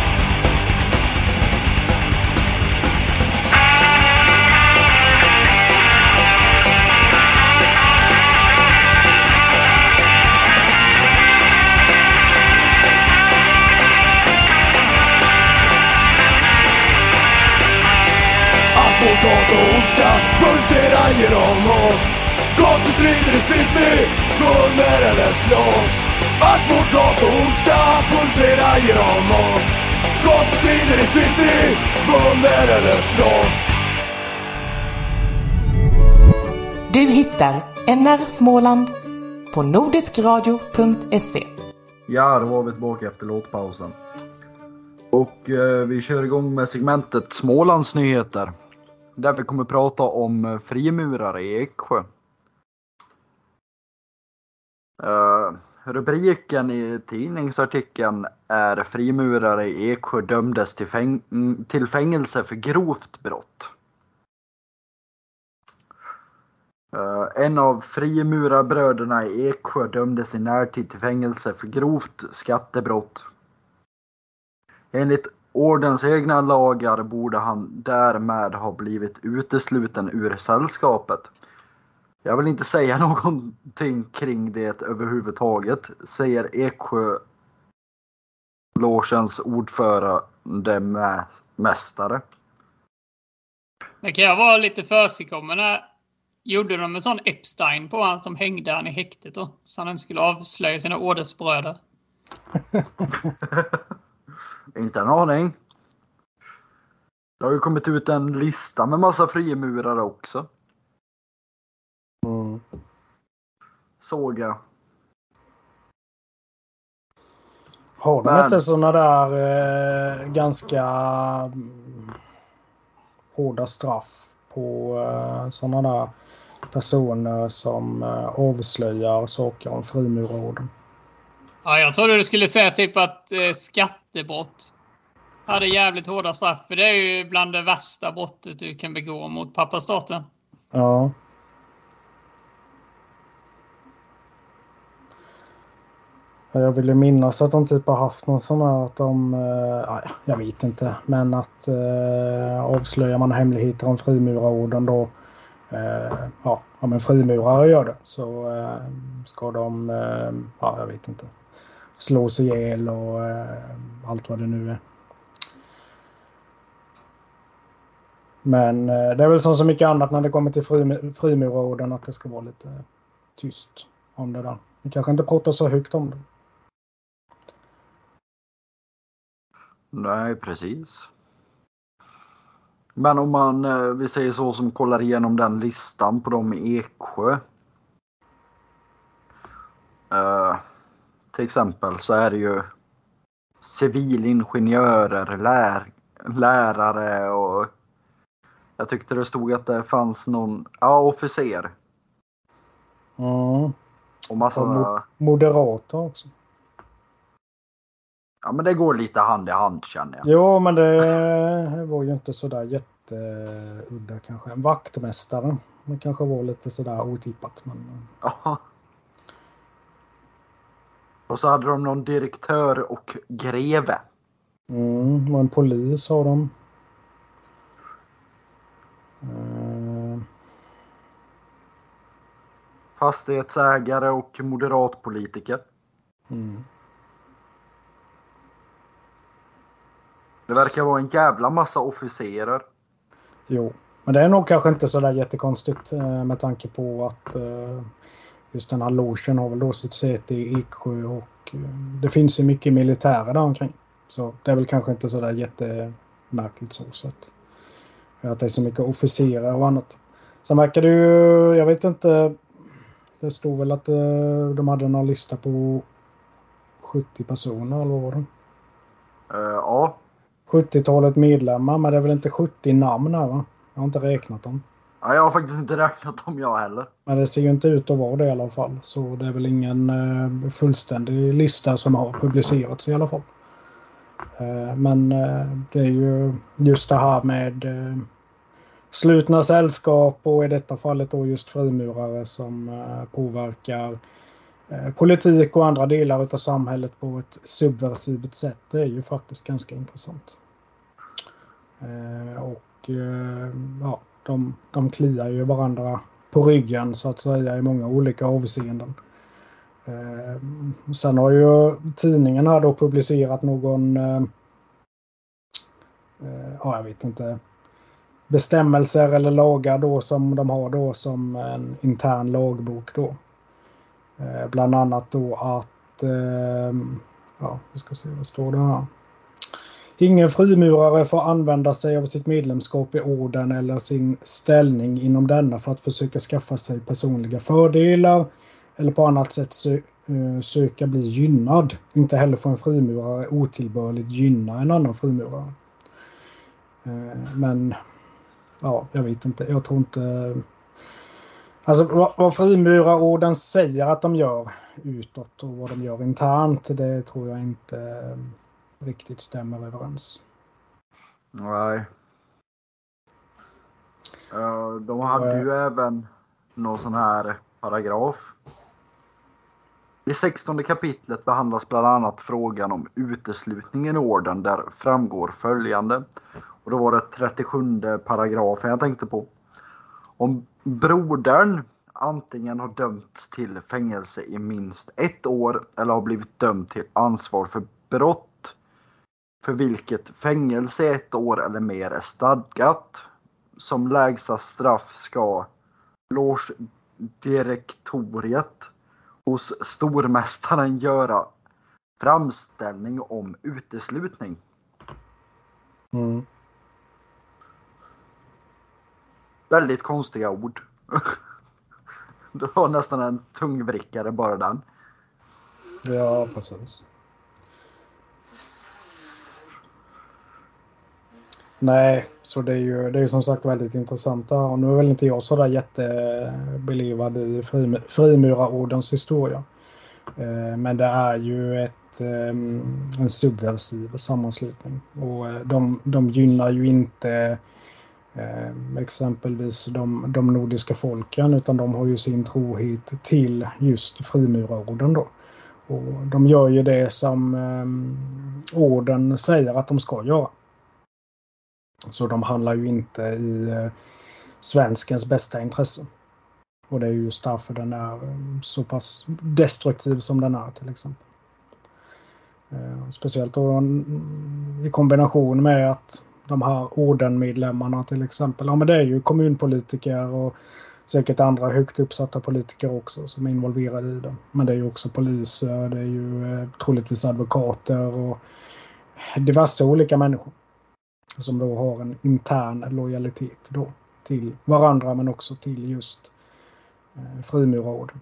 [SPEAKER 4] Mot hat och ondska pulsera genom oss. Gatustrider i city, under eller slåss. Allt mot hat och ondska pulsera genom oss. Gatustrider i city, under eller slåss.
[SPEAKER 5] Du hittar N R Småland på nordiskradio punkt se.
[SPEAKER 1] Ja, då var vi tillbaka efter låtpausen. Och eh, vi kör igång med segmentet Smålands nyheter. Där vi kommer prata om frimurare i Eksjö. Uh, rubriken i tidningsartikeln är frimurare i Eksjö dömdes till, fäng- till fängelse för grovt brott. Uh, en av frimurarbröderna i Eksjö dömdes i närtid till fängelse för grovt skattebrott. Enligt ordens egna lagar borde han därmed ha blivit utesluten ur sällskapet. Jag vill inte säga någonting kring det överhuvudtaget, säger Eksjö logens ordförande mä- mästare.
[SPEAKER 3] Det kan jag vara lite försigkommande. Gjorde de en sån Epstein på han som hängde han i häktet då, så han inte skulle avslöja sina ordensbröder?
[SPEAKER 1] Inte en aning. Det har ju kommit ut en lista med massa frimurare också.
[SPEAKER 2] Mm.
[SPEAKER 1] Såg jag.
[SPEAKER 2] Har de
[SPEAKER 1] Men...
[SPEAKER 2] inte sådana där eh, ganska mm, hårda straff på eh, sådana där personer som eh, avslöjar saker om frimurarorden?
[SPEAKER 3] Ja, jag trodde du skulle säga typ att eh, skattebrott hade jävligt hårda straff. För det är ju bland det värsta brottet du kan begå mot pappastaten.
[SPEAKER 2] Ja. Jag ville minnas att de typ har haft någon sån här att de, äh, jag vet inte, men att äh, avslöjar man hemligheter om frimurarorden då, äh, ja, om en frimurare gör det så äh, ska de, äh, ja jag vet inte, slås ihjäl och äh, allt vad det nu är. Men äh, det är väl som så mycket annat när det kommer till frim- frimurarorden att det ska vara lite äh, tyst om det där. Vi kanske inte pratar så högt om det.
[SPEAKER 1] Nej, precis. Men om man, vi säger så, som kollar igenom den listan på dem i Eksjö. Uh, till exempel så är det ju civilingenjörer, lär, lärare och jag tyckte det stod att det fanns någon, ja, officer.
[SPEAKER 2] Mm.
[SPEAKER 1] Och massa...
[SPEAKER 2] Och moderater också.
[SPEAKER 1] Ja, men det går lite hand i hand känner jag.
[SPEAKER 2] Jo, men det var ju inte sådär jätteudda kanske. En vaktmästare. Det kanske var lite sådär otippat. Men...
[SPEAKER 1] Ja. Och så hade de någon direktör och greve.
[SPEAKER 2] Mm, och en polis har de. Uh...
[SPEAKER 1] Fastighetsägare och moderatpolitiker.
[SPEAKER 2] Mm.
[SPEAKER 1] Det verkar vara en jävla massa officerer.
[SPEAKER 2] Jo, men det är nog kanske inte så där jättekonstigt med tanke på att just den här logen har väl då sitt säte i Eksjö och det finns ju mycket militärer där omkring. Så det är väl kanske inte så där jättemärkligt så, så att, att det är så mycket officerer och annat. Sen verkar det ju, jag vet inte, det stod väl att de hade en lista på sjuttio personer eller vad var det?
[SPEAKER 1] Uh, ja.
[SPEAKER 2] sjuttiotalet medlemmar, men det är väl inte sjuttio namn här va? Jag har inte räknat dem.
[SPEAKER 1] Ja, jag har faktiskt inte räknat dem jag heller.
[SPEAKER 2] Men det ser ju inte ut att vara det i alla fall. Så det är väl ingen eh, fullständig lista som har publicerats i alla fall. Eh, men eh, det är ju just det här med eh, slutna sällskap och i detta fallet då just frimurare som eh, påverkar eh, politik och andra delar av samhället på ett subversivt sätt. Det är ju faktiskt ganska intressant. Eh, och eh, ja, de, de kliar ju varandra på ryggen så att säga i många olika avseenden. Eh, sen har ju tidningen här då publicerat någon eh, eh, ja jag vet inte bestämmelser eller lagar då som de har då som en intern lagbok då. Eh, bland annat då att eh, ja vi ska se vad står det här. Ingen frimurare får använda sig av sitt medlemskap i orden eller sin ställning inom denna för att försöka skaffa sig personliga fördelar eller på annat sätt sö- söka bli gynnad. Inte heller får en frimurare otillbörligt gynna en annan frimurare. Men ja, jag vet inte. Jag tror inte... Alltså vad, vad frimurarorden säger att de gör utåt och vad de gör internt, det tror jag inte riktigt stämmer överens.
[SPEAKER 1] Nej. Uh, de hade ju uh, även någon sån här paragraf. I sextonde kapitlet behandlas bland annat frågan om uteslutningen i orden, där framgår följande. Och då var det trettiosjunde paragrafen jag tänkte på. Om brodern antingen har dömts till fängelse i minst ett år eller har blivit dömd till ansvar för brott för vilket fängelse i ett år eller mer är stadgat, som lägsta straff ska loge-direktoriet hos stormästaren göra framställning om uteslutning.
[SPEAKER 2] Mm.
[SPEAKER 1] Väldigt konstiga ord. Det var nästan en tungvrickare bara den.
[SPEAKER 2] Ja, precis. Nej, så det är ju det är som sagt väldigt intressant. Och nu är väl inte jag så där jättebelivad i frim, frimurarordens historia. Eh, men det är ju ett, eh, en subversiv sammanslutning. Och de, de gynnar ju inte eh, exempelvis de, de nordiska folken, utan de har ju sin trohet till just frimurarorden då. Och de gör ju det som eh, orden säger att de ska göra. Så de handlar ju inte i eh, svenskens bästa intresse. Och det är ju just därför den är eh, så pass destruktiv som den är till exempel. Eh, speciellt då i kombination med att de här ordenmedlemmarna till exempel, ja men det är ju kommunpolitiker och säkert andra högt uppsatta politiker också som är involverade i det. Men det är ju också poliser, det är ju eh, troligtvis advokater och diverse olika människor. Som då har en intern lojalitet då till varandra men också till just eh, frimurarorden.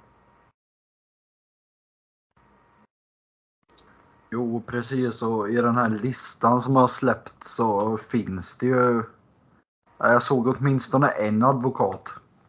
[SPEAKER 1] Jo, precis. Och i den här listan som har släppt så finns det ju... Jag såg åtminstone en advokat.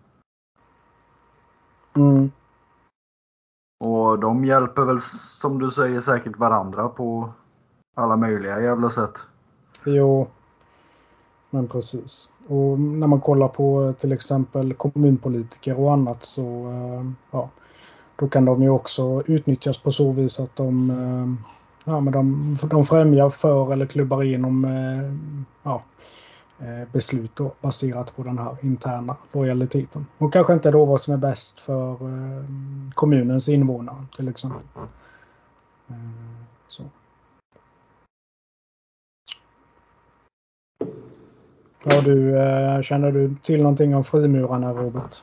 [SPEAKER 2] Mm.
[SPEAKER 1] Och de hjälper väl, som du säger, säkert varandra på alla möjliga jävla sätt.
[SPEAKER 2] Jo, men precis. Och när man kollar på till exempel kommunpolitiker och annat så ja, då kan de ju också utnyttjas på så vis att de, ja, men de, de främjar för eller klubbar igenom ja, beslut då, baserat på den här interna lojaliteten. Och kanske inte då vad som är bäst för kommunens invånare till exempel. Så. Ja, du, eh, känner du till någonting om frimurarna, Robert?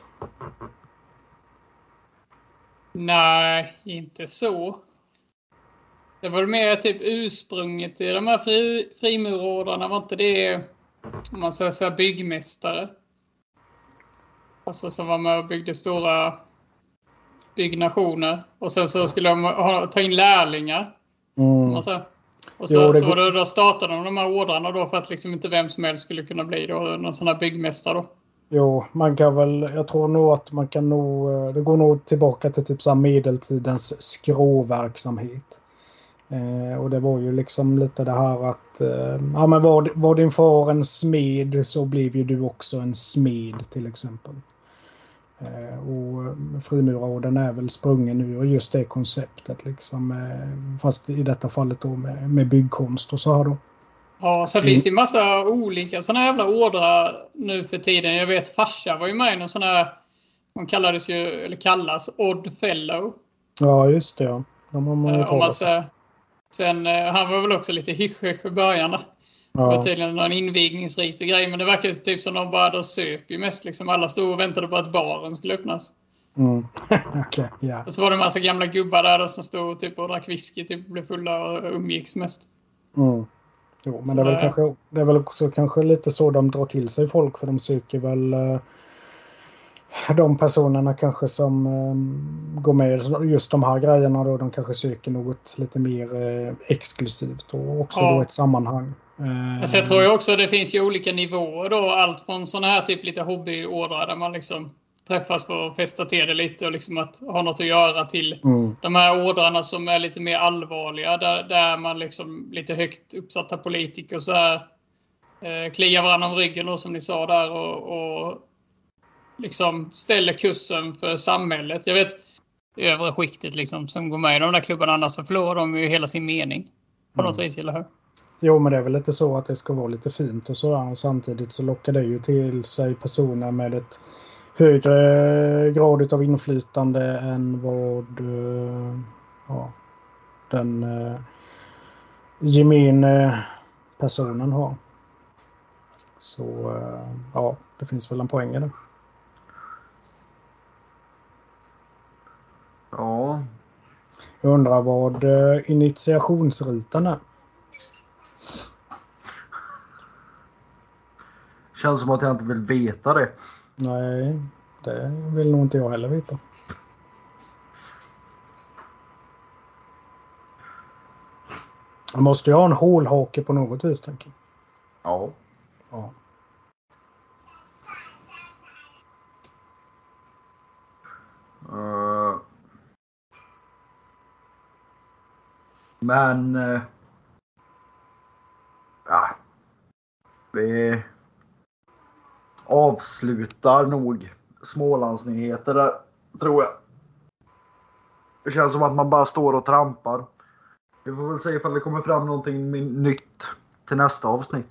[SPEAKER 3] Nej, inte så. Det var mer typ ursprunget i de här fri, frimurarordarna. Var inte det, om man säger så här, byggmästare? Alltså som var med och byggde stora byggnationer. Och sen så skulle de ha, ta in lärlingar. Mm. Och så, och så, jo, det... så var det, då startade de de här ordrarna då för att liksom inte vem som helst skulle kunna bli då, någon sån här byggmästare då.
[SPEAKER 2] Jo, man kan väl, jag tror nog att man kan nog, det går nog tillbaka till typ så här medeltidens skråverksamhet. Eh, och det var ju liksom lite det här att eh, ja, men var, var din far en smed så blev ju du också en smed till exempel. Eh, och Frimurarorden är väl sprungen ur just det konceptet liksom, eh, fast i detta fallet då med, med byggkonst och så här då.
[SPEAKER 3] Ja, så det finns ju massa olika sådana jävla ordrar nu för tiden. Jag vet farsa var ju med i någon sån här, man kallades ju, eller kallas Odd Fellow.
[SPEAKER 2] Ja, just det, ja. De har man ju
[SPEAKER 3] Om man säger. Sen, han var väl också lite hysch i början då. Ja. Det var tydligen någon invigningsrit och grej, men det verkar typ som de bara söp ju mest liksom. Alla stod och väntade på att baren skulle öppnas.
[SPEAKER 2] Mm. Okay, yeah.
[SPEAKER 3] Och så var det en massa gamla gubbar där som stod typ och drack whisky, typ blev fulla och umgicks mest.
[SPEAKER 2] Mm. Jo, men det är, väl kanske, det är väl också kanske lite så de drar till sig folk, för de söker väl uh, de personerna kanske som um, går med just de här grejerna då, de kanske söker något lite mer uh, exklusivt och också ja. Då ett sammanhang. Uh,
[SPEAKER 3] alltså jag tror ju också det finns ju olika nivåer då, allt från sådana här typ lite hobbyordrar där man liksom träffas för att festa till det lite och liksom att ha något att göra till mm. de här ordrarna som är lite mer allvarliga där, där man liksom lite högt uppsatta politiker och så här eh, kliar varandra om ryggen då, som ni sa där och, och liksom ställer kursen för samhället. Jag vet övre skiktet liksom som går med i de där klubbarna, annars så förlorar de ju hela sin mening på något mm. vis, eller hur?
[SPEAKER 2] Jo, men det är väl lite så att det ska vara lite fint och så, och samtidigt så lockar det ju till sig personer med ett högre grad av inflytande än vad ja, den uh, gemene personen har. Så uh, ja, det finns väl en poäng i det.
[SPEAKER 1] Ja.
[SPEAKER 2] Jag undrar vad uh, initiationsriten är.
[SPEAKER 1] Känns som att jag inte vill veta det.
[SPEAKER 2] Nej, det vill nog inte jag heller veta. Jag måste ju ha en hålhake på något vis, tänker jag.
[SPEAKER 1] Ja.
[SPEAKER 2] Ja.
[SPEAKER 1] Uh, men... Uh, ja. Vi... avslutar nog Smålandsnyheter där, tror jag. Det känns som att man bara står och trampar. Vi får väl se ifall det kommer fram någonting nytt till nästa avsnitt.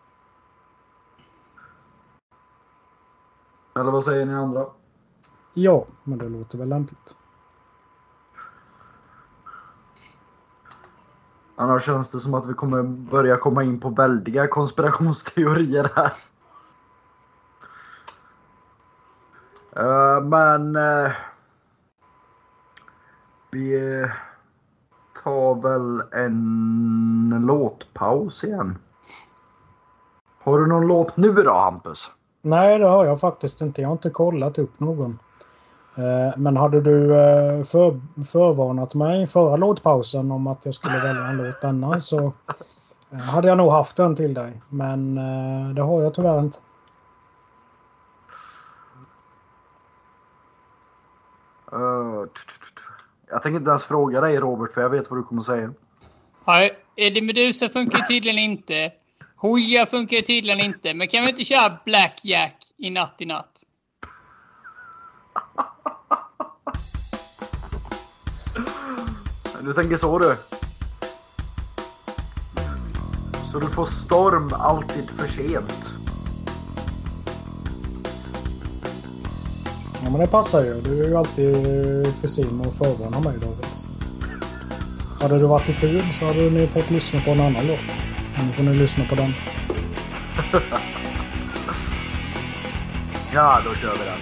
[SPEAKER 1] Eller vad säger ni andra?
[SPEAKER 2] Ja, men det låter väl lämpligt.
[SPEAKER 1] Annars känns det som att vi kommer börja komma in på väldiga konspirationsteorier här. Uh, men uh, vi tar väl en låtpaus igen. Har du någon låt nu då, Hampus?
[SPEAKER 2] Nej, det har jag faktiskt inte. Jag har inte kollat upp någon. Uh, men hade du uh, för, förvarnat mig förra låtpausen om att jag skulle välja en låt denna, så uh, hade jag nog haft den till dig. Men uh, det har jag tyvärr inte.
[SPEAKER 1] Uh, jag tänker inte ens fråga dig, Robert, för jag vet vad du kommer att säga.
[SPEAKER 3] Nej, Eddie Meduza funkar ju tydligen inte. Hoja funkar ju tydligen inte. Men kan vi inte köra Black Jack i natt i natt?
[SPEAKER 1] Du tänker så, du. Så du får storm alltid för sent.
[SPEAKER 2] Ja, men det passar ju. Du är ju alltid kusin och förvarnar mig, David. Hade du varit i tid så hade ni fått lyssna på en annan låt. Nu får ni lyssna på den.
[SPEAKER 1] Ja, då kör vi den.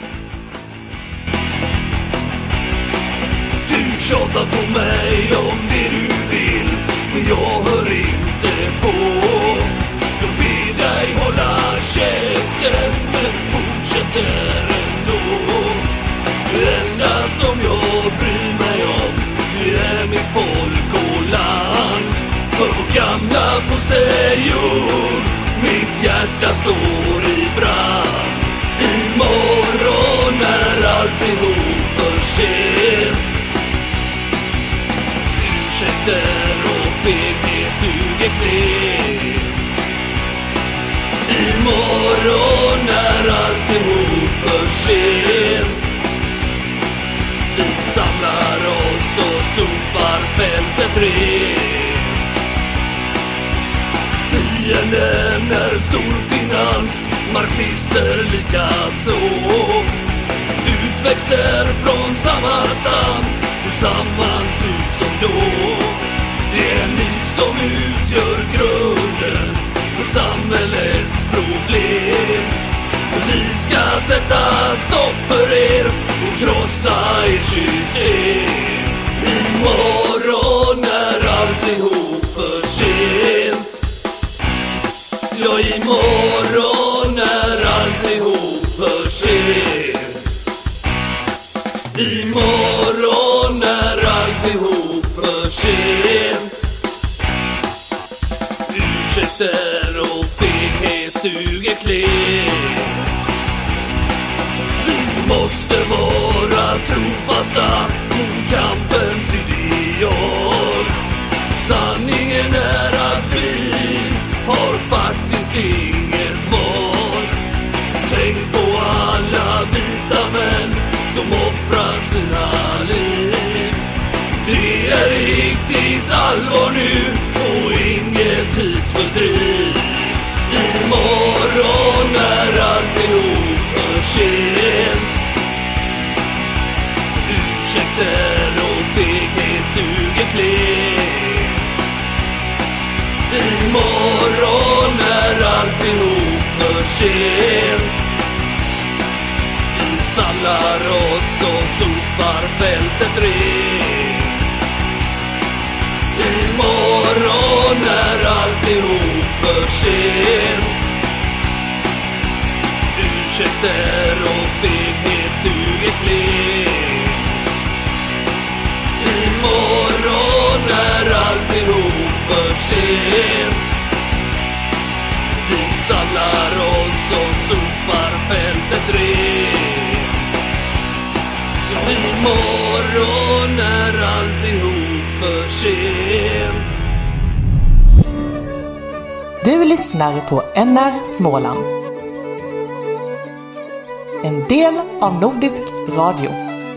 [SPEAKER 4] Du tjatar på mig om det du vill, men jag hör inte på. Jag ber dig hålla käften, men fortsätter ändå. Det enda som jag bryr mig om, det är mitt folk och land. För vår gamla fosterjord, mitt hjärta står i brand. Imorgon är alltihop för sent. Ursäkter och sent. Vi samlar oss och sopar fältet rent. Fienden är storfinans, marxister lika så. Utväxter från samma stam, tillsammans nu som då. Det är ni som utgör grunden för samhällets problem. Vi ska sätta stopp för er och krossa ert system. Imorgon är alltihop för sent. Ja, imorgon är alltihop för sent. Imorgon är alltihop för sent. Ursäkter och feghet duger klent. Vi måste vara trofasta mot kampens ideal. Sanningen är att vi har faktiskt inget val. Tänk på alla vita män som offrar sina liv. Det är riktigt allvar nu och inget tidsfördriv. Imorgon är alltihop för sent. Ursäkter och feghet duger klent. Imorgon är alltihop för sent. Vi samlar oss och sopar fältet rent. Imorgon är alltihop för sent. Ursäkter och feghet duger klent. Imorgon är alltihop för sent. Vi samlar oss och sopar fältet rent. Imorgon är alltihop för sent.
[SPEAKER 5] Du lyssnar på N R Småland. En del av Nordisk Radio.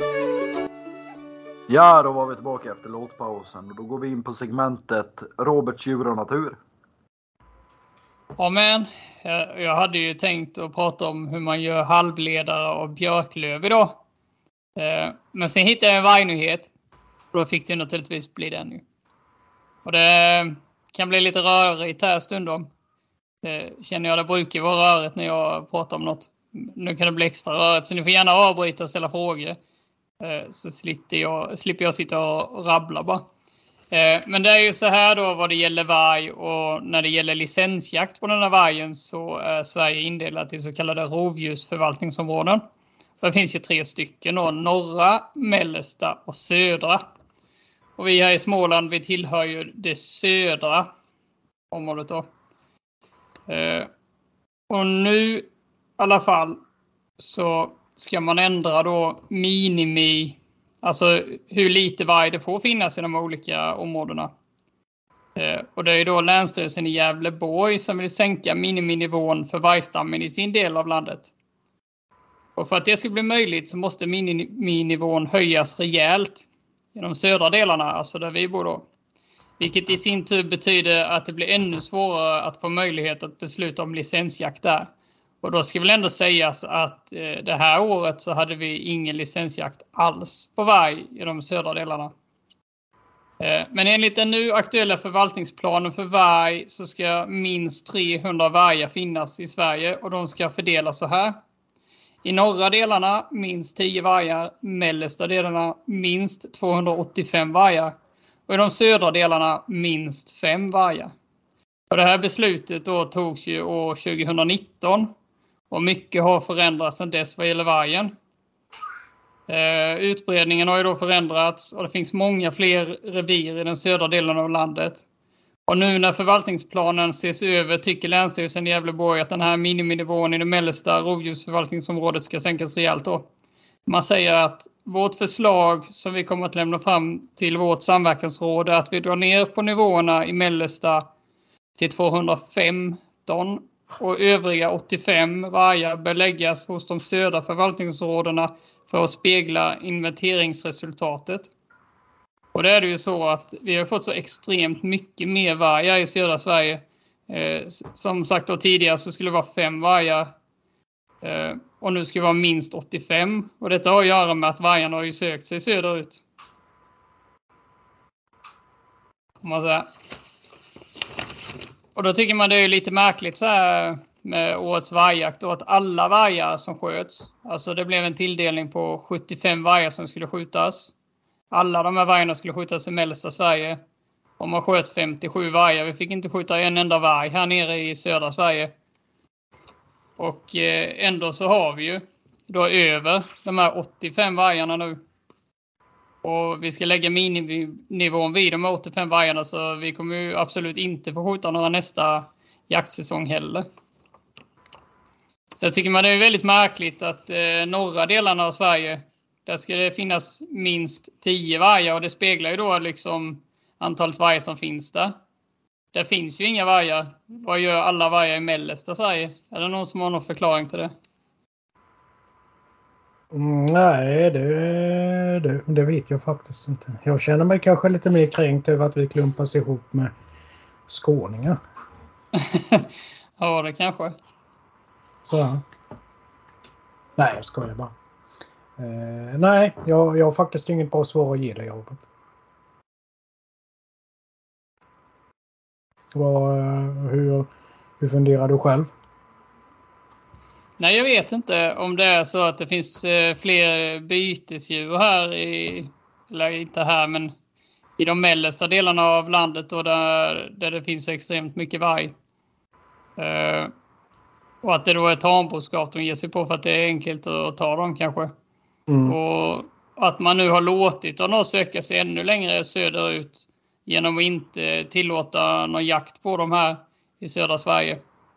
[SPEAKER 1] Ja, då var vi tillbaka efter låtpausen och då går vi in på segmentet Roberts djur och natur.
[SPEAKER 3] Ja, men jag, jag hade ju tänkt att prata om hur man gör halvledare av björklöv idag. Eh, men sen hittade jag en vargnyhet. Och då fick det naturligtvis bli den nu. Och det kan bli lite rörigt här stundom. Det känner jag, det brukar vara rörigt när jag pratar om något. Nu kan det bli extra rörigt, så ni får gärna avbryta och ställa frågor. Så slipper jag, slipper jag sitta och rabbla bara. Men det är ju så här då vad det gäller varg, och när det gäller licensjakt på den här vargen så är Sverige indelat i så kallade rovdjursförvaltningsområden. Det finns ju tre stycken då, norra, mellersta och södra. Och vi här i Småland, vi tillhör ju det södra området då. Och nu i alla fall så ska man ändra då minimi, alltså hur lite varg det får finnas i de olika områdena. Eh, och det är då Länsstyrelsen i Gävleborg som vill sänka miniminivån för vargstammen i sin del av landet. Och för att det ska bli möjligt så måste miniminivån höjas rejält i de södra delarna, alltså där vi bor då. Vilket i sin tur betyder att det blir ännu svårare att få möjlighet att besluta om licensjakt där. Och då ska väl ändå sägas att eh, det här året så hade vi ingen licensjakt alls på varg i de södra delarna. Eh, men enligt den nu aktuella förvaltningsplanen för varg så ska minst trehundra vargar finnas i Sverige, och de ska fördelas så här. I norra delarna minst tio vargar, mellersta delarna minst tvåhundraåttiofem vargar och i de södra delarna minst fem vargar. Och det här beslutet då togs ju år tjugonitton. Och mycket har förändrats sedan dess vad gäller vargen. Eh, utbredningen har ju då förändrats och det finns många fler revir i den södra delen av landet. Och nu när förvaltningsplanen ses över tycker Länsstyrelsen i Gävleborg att den här miniminivån i det mellersta rovdjursförvaltningsområdet ska sänkas rejält då. Man säger att vårt förslag som vi kommer att lämna fram till vårt samverkansråd är att vi drar ner på nivåerna i mellersta till tvåhundrafemton och övriga åttiofem vargar bör läggas hos de södra förvaltningsområdena för att spegla inventeringsresultatet. Och det är det ju så att vi har fått så extremt mycket mer vargar i södra Sverige. Eh, som sagt då tidigare så skulle det vara fem vargar. Eh, och nu ska det vara minst åttiofem. Och detta har att göra med att vargarna har ju sökt sig söderut. Om man säger. Och då tycker man det är lite märkligt så här med årets vargjakt. Och att alla vargar som sköts. Alltså det blev en tilldelning på sjuttiofem vargar som skulle skjutas. Alla de här vargarna skulle skjutas i mellersta Sverige. Och man sköt femtiosju vargar. Vi fick inte skjuta en enda varg här nere i södra Sverige. Och ändå så har vi ju då över de här åttiofem vargarna nu. Och vi ska lägga miniminivån vid de här åttiofem vargarna. Så vi kommer ju absolut inte få skjuta några nästa jaktsäsong heller. Så jag tycker man det är väldigt märkligt att eh, norra delarna av Sverige. Där ska det finnas minst tio vargar. Och det speglar ju då liksom antalet vargar som finns där. Det finns ju inga vargar. Vad gör alla vargar i mellersta Sverige? Är det någon som har någon förklaring till det?
[SPEAKER 2] Mm, nej, det, det, det vet jag faktiskt inte. Jag känner mig kanske lite mer kränkt över att vi klumpas ihop med skåningar.
[SPEAKER 3] Ja, det kanske.
[SPEAKER 2] Så. Nej, jag skojar bara. Eh, nej, jag, jag har faktiskt inget bra svar att ge dig, Robert. Vad, hur, hur funderar du själv?
[SPEAKER 3] Nej, jag vet inte om det är så att det finns eh, fler bytesdjur här i, eller inte här, men i de mellersta delarna av landet och där, där det finns så extremt mycket varg. Eh, och att det då är tamboskap de ger sig på för att det är enkelt att ta dem kanske. Mm. Och att man nu har låtit dem söka sig ännu längre söderut genom att inte tillåta någon jakt på dem här i södra Sverige.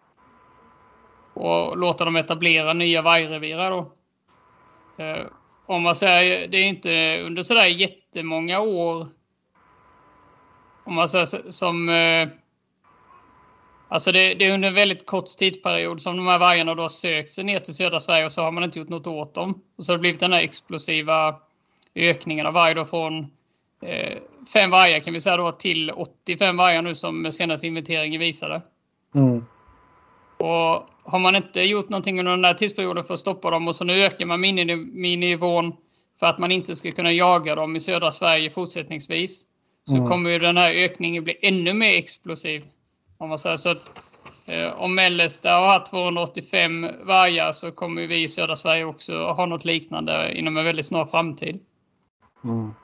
[SPEAKER 3] Och låta dem etablera nya vargrevir då. Eh, om man säger, det är inte under sådär jättemånga år. Om man säger som... Eh, alltså det, det är under en väldigt kort tidsperiod som de här vargarna då har sökt sig ner till södra Sverige och så har man inte gjort något åt dem. Och så har det blivit den här explosiva ökningen av varg då från eh, fem vargar kan vi säga då till åttiofem vargar nu som senaste inventeringen visade. Mm. Och har man inte gjort någonting under den här tidsperioden för att stoppa dem och så nu ökar man miniminivån för att man inte ska kunna jaga dem i södra Sverige fortsättningsvis. Så mm. kommer ju den här ökningen bli ännu mer explosiv. Om man säger så att eh, om mellersta har haft tvåhundraåttiofem vargar så kommer vi i södra Sverige också ha något liknande inom en väldigt snar framtid. Mm.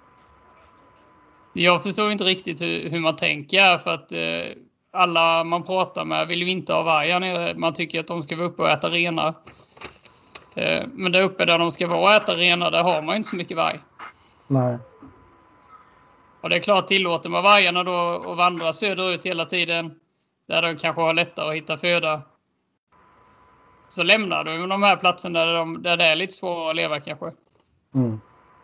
[SPEAKER 3] Jag förstår inte riktigt hur, hur man tänker för att eh, alla man pratar med vill ju inte ha vargar. Man tycker att de ska vara uppe och äta renar. Eh, men där uppe där de ska vara och äta renar, där har man inte så mycket varg.
[SPEAKER 2] Nej.
[SPEAKER 3] Och det är klart, tillåter man vargarna då att vandra söderut hela tiden, där de kanske har lättare att hitta föda, så lämnar de de här platserna där, de, där det är lite svårare att leva kanske. Mm.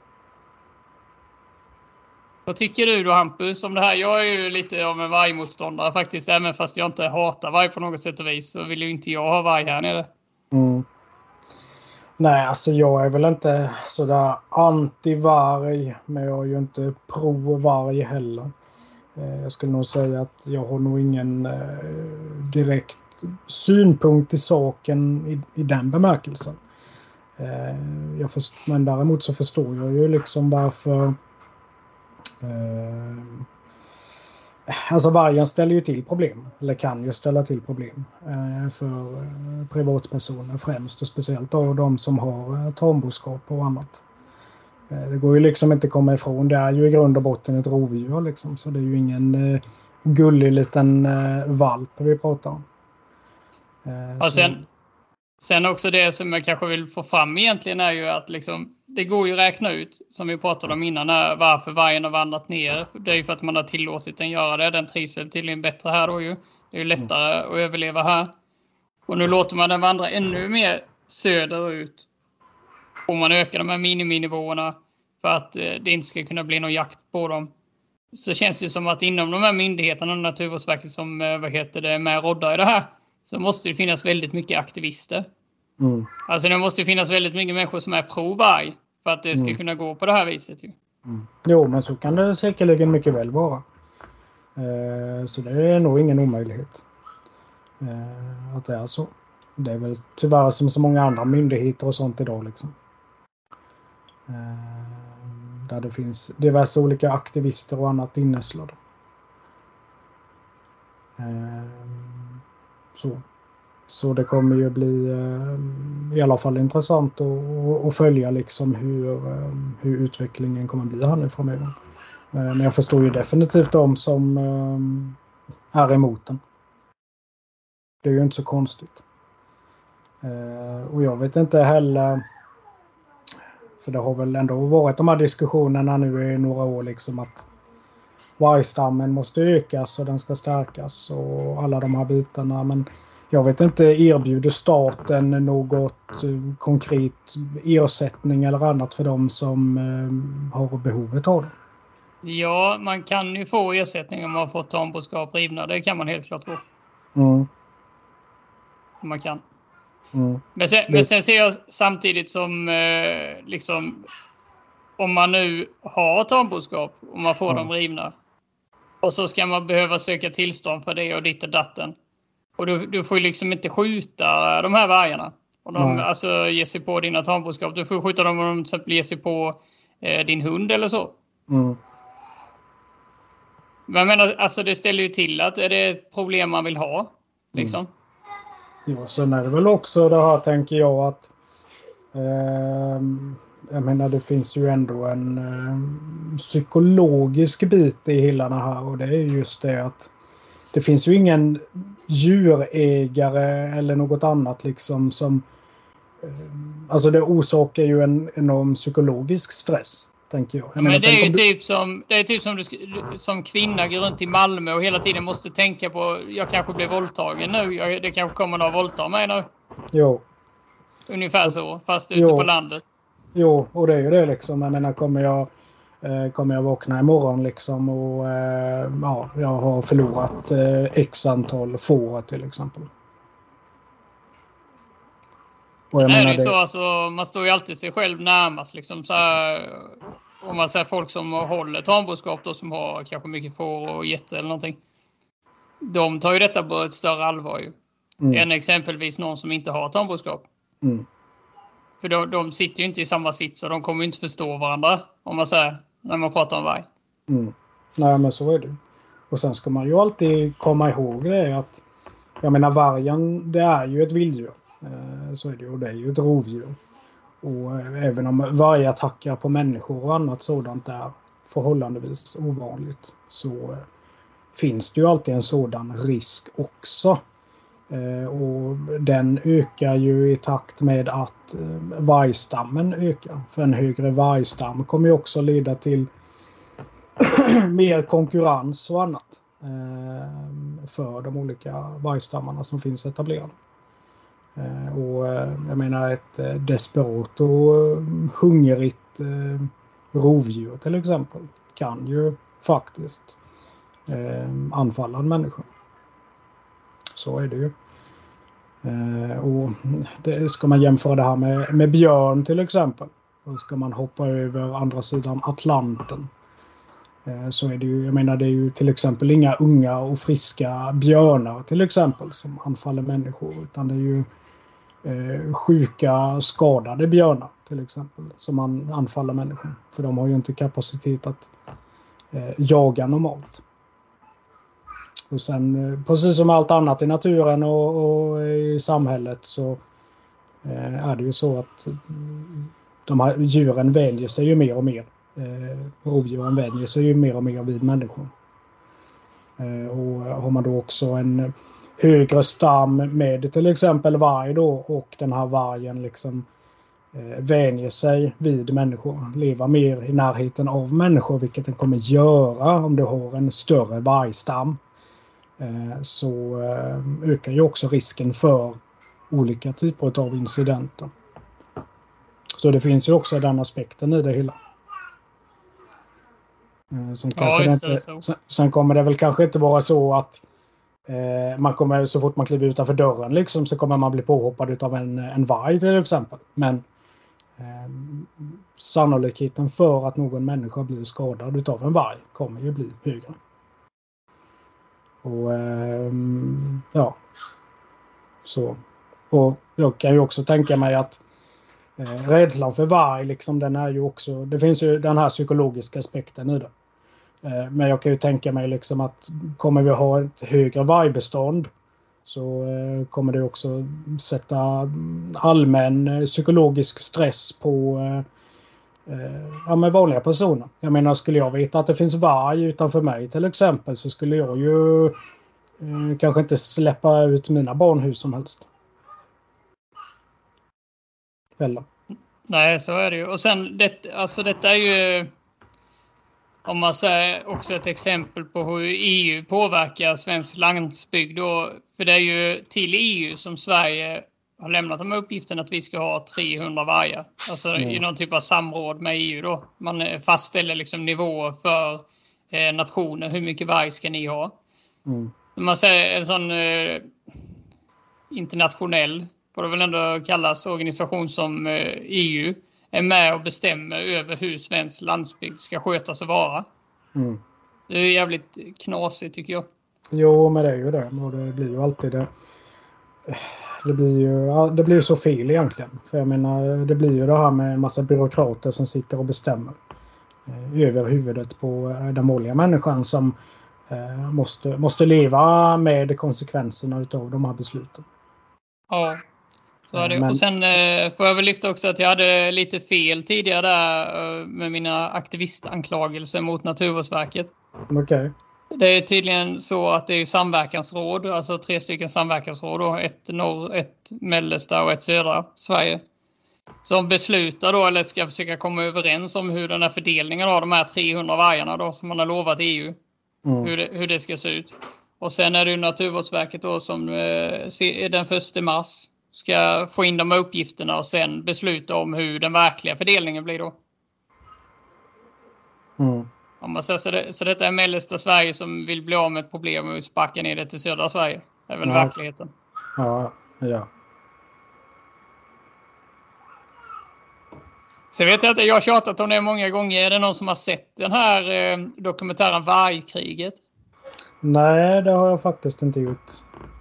[SPEAKER 3] Vad tycker du då, Hampus, om det här? Jag är ju lite av en vargmotståndare faktiskt, även fast jag inte hatar varg på något sätt och vis, så vill ju inte jag ha varg här nere.
[SPEAKER 2] Mm. Nej, alltså jag är väl inte sådär anti-varg, men jag är ju inte pro-varg heller. Jag skulle nog säga att jag har nog ingen eh, direkt synpunkt i saken i, i den bemärkelsen. Eh, jag först, men däremot så förstår jag ju liksom varför eh, alltså vargen ställer ju till problem, eller kan ju ställa till problem eh, för eh, privatpersoner främst, och speciellt av de som har eh, tamboskap och annat. Eh, det går ju liksom inte komma ifrån, det är ju i grund och botten ett rovdjur liksom, så det är ju ingen eh, gullig liten eh, valp vi pratar om.
[SPEAKER 3] Eh, och sen, sen också det som jag kanske vill få fram egentligen är ju att liksom, det går ju att räkna ut, som vi pratade om innan, varför vargen har vandrat ner. Det är ju för att man har tillåtit den göra det. Den trivs väl tydligen bättre här då ju. Det är ju lättare mm. att överleva här. Och nu låter man den vandra ännu mer söderut. Och man ökar de här miniminivåerna för att det inte ska kunna bli någon jakt på dem. Så känns det som att inom de här myndigheterna och Naturvårdsverket som vad heter det, med roddar i det här, så måste det finnas väldigt mycket aktivister.
[SPEAKER 2] Mm.
[SPEAKER 3] Alltså det måste finnas väldigt mycket människor som är pro-varg för att det ska
[SPEAKER 2] Mm.
[SPEAKER 3] kunna gå på det här viset. Ju.
[SPEAKER 2] Mm. Jo, men så kan det säkerligen mycket väl vara. Eh, så det är nog ingen omöjlighet eh, att det är så. Det är väl tyvärr som så många andra myndigheter och sånt idag liksom. Eh, där det finns diverse olika aktivister och annat innässlade. Eh, så. Så det kommer ju bli eh, i alla fall intressant att, att följa liksom hur, eh, hur utvecklingen kommer bli här nu framöver. Eh, men jag förstår ju definitivt de som eh, är emot den. Det är ju inte så konstigt. Eh, och jag vet inte heller, för det har väl ändå varit de här diskussionerna nu i några år liksom att vargstammen måste ökas och den ska stärkas och alla de här bitarna, men jag vet inte, erbjuder staten något uh, konkret ersättning eller annat för dem som uh, har behovet av det?
[SPEAKER 3] Ja, man kan ju få ersättning om man har fått tamboskap rivna. Det kan man helt klart få.
[SPEAKER 2] Mm.
[SPEAKER 3] Man kan.
[SPEAKER 2] Mm.
[SPEAKER 3] Men, sen, men sen ser jag samtidigt som eh, liksom om man nu har tamboskap och man får
[SPEAKER 2] Mm.
[SPEAKER 3] dem rivna och så ska man behöva söka tillstånd för det och ditt och datten. Och du, du får ju liksom inte skjuta de här vargarna. Och de
[SPEAKER 2] Mm.
[SPEAKER 3] alltså ger sig på dina tamboskap. Du får skjuta dem om de till exempel ger sig på eh, din hund eller så.
[SPEAKER 2] Mm.
[SPEAKER 3] Men jag menar, alltså det ställer ju till att är det ett problem man vill ha. Liksom.
[SPEAKER 2] Ja, sen är det väl också det här, tänker jag, att eh, jag menar det finns ju ändå en eh, psykologisk bit i hela det här, och det är just det att det finns ju ingen djurägare eller något annat liksom som eh, alltså det orsakar ju en enorm psykologisk stress, tänker jag. jag
[SPEAKER 3] Ja,
[SPEAKER 2] menar,
[SPEAKER 3] men det är ju
[SPEAKER 2] du...
[SPEAKER 3] typ som det är typ som du som kvinna går runt i Malmö och hela tiden måste tänka på jag kanske blir våldtagen nu, jag, det kanske kommer någon våldta mig nu.
[SPEAKER 2] Jo.
[SPEAKER 3] Ungefär så, fast ute
[SPEAKER 2] Jo.
[SPEAKER 3] på landet.
[SPEAKER 2] Jo, och det är ju det liksom. Jag menar, kommer jag eh, kommer jag vakna imorgon liksom och eh, ja, jag har förlorat eh, x antal får till exempel. Och jag
[SPEAKER 3] Sen är
[SPEAKER 2] menar
[SPEAKER 3] det ju
[SPEAKER 2] det...
[SPEAKER 3] så, alltså, man står ju alltid sig själv närmast liksom så här, om man säger folk som håller tamboskap då, som har kanske mycket får och getter eller någonting. De tar ju detta på ett större allvar ju.
[SPEAKER 2] Mm.
[SPEAKER 3] Än exempelvis någon som inte har tamboskap.
[SPEAKER 2] Mm.
[SPEAKER 3] För de, de sitter ju inte i samma sits och de kommer ju inte förstå varandra, om man säger, när man pratar om varg.
[SPEAKER 2] Mm. Nej, men så är det. Och sen ska man ju alltid komma ihåg det att jag menar, vargen, det är ju ett vilddjur. Eh, så är det ju, och det är ju ett rovdjur. Och eh, även om vargattacker på människor och annat sådant är förhållandevis ovanligt, så eh, finns det ju alltid en sådan risk också. Eh, och den ökar ju i takt med att eh, vargstammen ökar. För en högre vargstam kommer ju också leda till mer konkurrens och annat eh, för de olika vargstammarna som finns etablerade. Eh, och eh, jag menar ett eh, desperat och eh, hungrigt eh, rovdjur till exempel kan ju faktiskt eh, anfalla en människa. Så är det ju. Eh, och det, ska man jämföra det här med, med björn till exempel. Då ska man hoppa över andra sidan Atlanten. Eh, så är det ju, jag menar det är ju till exempel inga unga och friska björnar till exempel som anfaller människor. Utan det är ju eh, sjuka, skadade björnar till exempel som man anfaller människor. För de har ju inte kapacitet att eh, jaga normalt. Och sen, precis som allt annat i naturen och, och i samhället, så eh, är det ju så att de här djuren vänjer sig ju mer och mer. Eh, rovdjuren vänjer sig ju mer och mer vid människor. Eh, och har man då också en högre stam med till exempel varg då, och den här vargen liksom eh, vänjer sig vid människor, lever mer i närheten av människor, vilket den kommer göra om du har en större vargstam. Så ökar ju också risken för olika typer av incidenter. Så det finns ju också den aspekten i det hela. Sen,
[SPEAKER 3] ja,
[SPEAKER 2] det
[SPEAKER 3] just
[SPEAKER 2] inte,
[SPEAKER 3] det, så.
[SPEAKER 2] sen, sen kommer det väl kanske inte vara så att Eh, man kommer, så fort man kliver utanför dörren liksom, så kommer man bli påhoppad av en, en varg till exempel. Men eh, sannolikheten för att någon människa blir skadad av en varg kommer ju bli högre. Och eh, ja, så. Och jag kan ju också tänka mig att eh, rädslan för varg, liksom, den är ju också, det finns ju den här psykologiska aspekten i det. Eh, men jag kan ju tänka mig liksom att kommer vi ha ett högre vargbestånd, så eh, kommer det också sätta allmän eh, psykologisk stress på eh, eh, ja, med vanliga personer. Jag menar, skulle jag veta att det finns varg utanför mig till exempel, så skulle jag ju eh, kanske inte släppa ut mina barn hur som helst. Eller?
[SPEAKER 3] Nej, så är det ju. Och sen, det, alltså detta är ju, om man säger, också ett exempel på hur E U påverkar svensk landsbygd. Då, för det är ju till E U som Sverige har lämnat de uppgiften att vi ska ha trehundra vargar. Alltså mm. i någon typ av samråd med E U då. Man fastställer liksom nivåer för eh, nationer. Hur mycket varg ska ni ha? Mm. Man säger en sån eh, internationell, får det väl ändå kallas, organisation som eh, E U är med och bestämmer över hur svensk landsbygd ska skötas och vara. Mm. Det är jävligt knasigt tycker jag.
[SPEAKER 2] Jo, men det är ju det. Och det blir ju alltid det. Det blir ju det blir så fel egentligen. För jag menar, det blir ju det här med en massa byråkrater som sitter och bestämmer eh, över huvudet på eh, den vanliga människan som eh, måste, måste leva med konsekvenserna utav de här besluten.
[SPEAKER 3] Ja. Så är det. Men... Och sen eh, får jag väl lyfta också att jag hade lite fel tidigare där eh, med mina aktivistanklagelser mot Naturvårdsverket.
[SPEAKER 2] Okej. Okay.
[SPEAKER 3] Det är tydligen så att det är samverkansråd, alltså tre stycken samverkansråd då, ett norr, ett mellersta och ett södra Sverige, som beslutar då, eller ska försöka komma överens om hur den här fördelningen av de här trehundra vargarna då, som man har lovat E U, mm. hur, det, hur det ska se ut. Och sen är det ju Naturvårdsverket då som eh, den första mars ska få in de här uppgifterna och sen besluta om hur den verkliga fördelningen blir då. Mm. Om man säger så, det, så detta är mellersta Sverige som vill bli av med ett problem och vill sparka ner det till södra Sverige. Det är väl ja. verkligheten.
[SPEAKER 2] Ja, ja.
[SPEAKER 3] Så vet jag att jag har tjatat om det många gånger. Är det någon som har sett den här eh, dokumentären Vargkriget?
[SPEAKER 2] Nej, det har jag faktiskt inte gjort.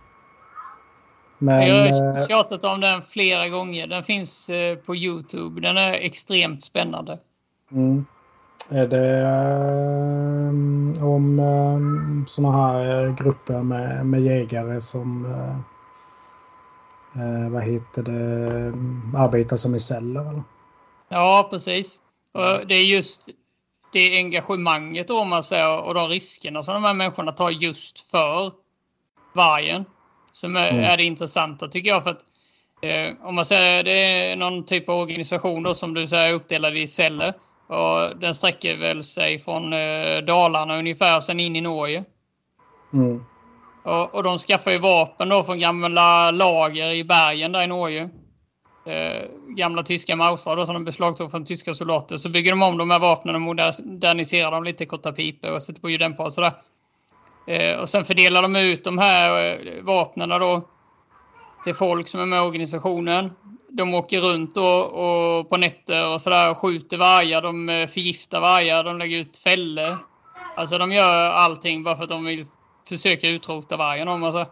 [SPEAKER 3] Men, jag har tjatat om den flera gånger. Den finns eh, på YouTube. Den är extremt spännande.
[SPEAKER 2] Mm. Är det um, om um, såna här grupper med, med jägare som uh, uh, vad heter det, arbetar som i celler eller?
[SPEAKER 3] Ja, precis. Och det är just det engagemanget om man säger, och de riskerna som de här människorna tar just för vargen som är, mm. är det intressanta tycker jag, för att eh, om man säger det är någon typ av organisation då, som du säger uppdelad i celler. Och den sträcker väl sig från eh, Dalarna ungefär sen in i Norge. Mm. Och, och de skaffar ju vapen då från gamla lager i bergen där i Norge. Eh, gamla tyska mausar då som de beslagtog från tyska soldater. Så bygger de om de här vapnen och moderniserar dem lite, korta piper och sätter på ljuddämpare och sådär. Eh, och sen fördelar de ut de här eh, vapnen då till folk som är med i organisationen. De åker runt och, och på nätter och sådär och skjuter vargar, de förgiftar vargar, de lägger ut fällor. Alltså de gör allting bara för att de vill försöka utrota vargen om man så.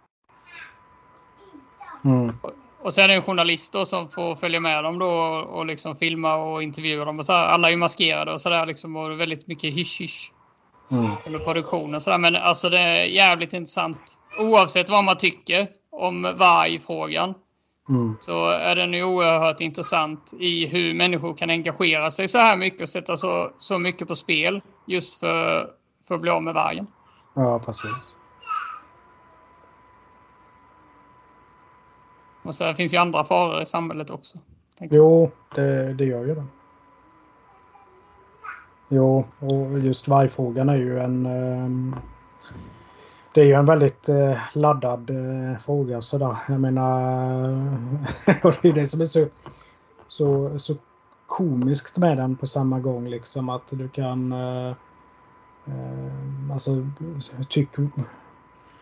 [SPEAKER 3] Mm. Och, och sen är det en journalist då som får följa med dem då och, och liksom filma och intervjua dem och så här. Alla är ju maskerade och sådär liksom, och väldigt mycket hysch-hysch. Mm. Under produktionen och sådär. Men alltså det är jävligt intressant. Oavsett vad man tycker om vargfrågan. Mm. Så är den ju oerhört intressant i hur människor kan engagera sig så här mycket och sätta så, så mycket på spel just för, för att bli av med vargen.
[SPEAKER 2] Ja, precis.
[SPEAKER 3] Och så finns ju andra faror i samhället också.
[SPEAKER 2] Jo, det, det gör ju det. Jo, och just vargfrågan är ju en... Um... Det är ju en väldigt eh, laddad eh, fråga sådär. Jag menar, och det är det som är så, så, så komiskt med den på samma gång liksom, att du kan eh, eh, alltså tyck,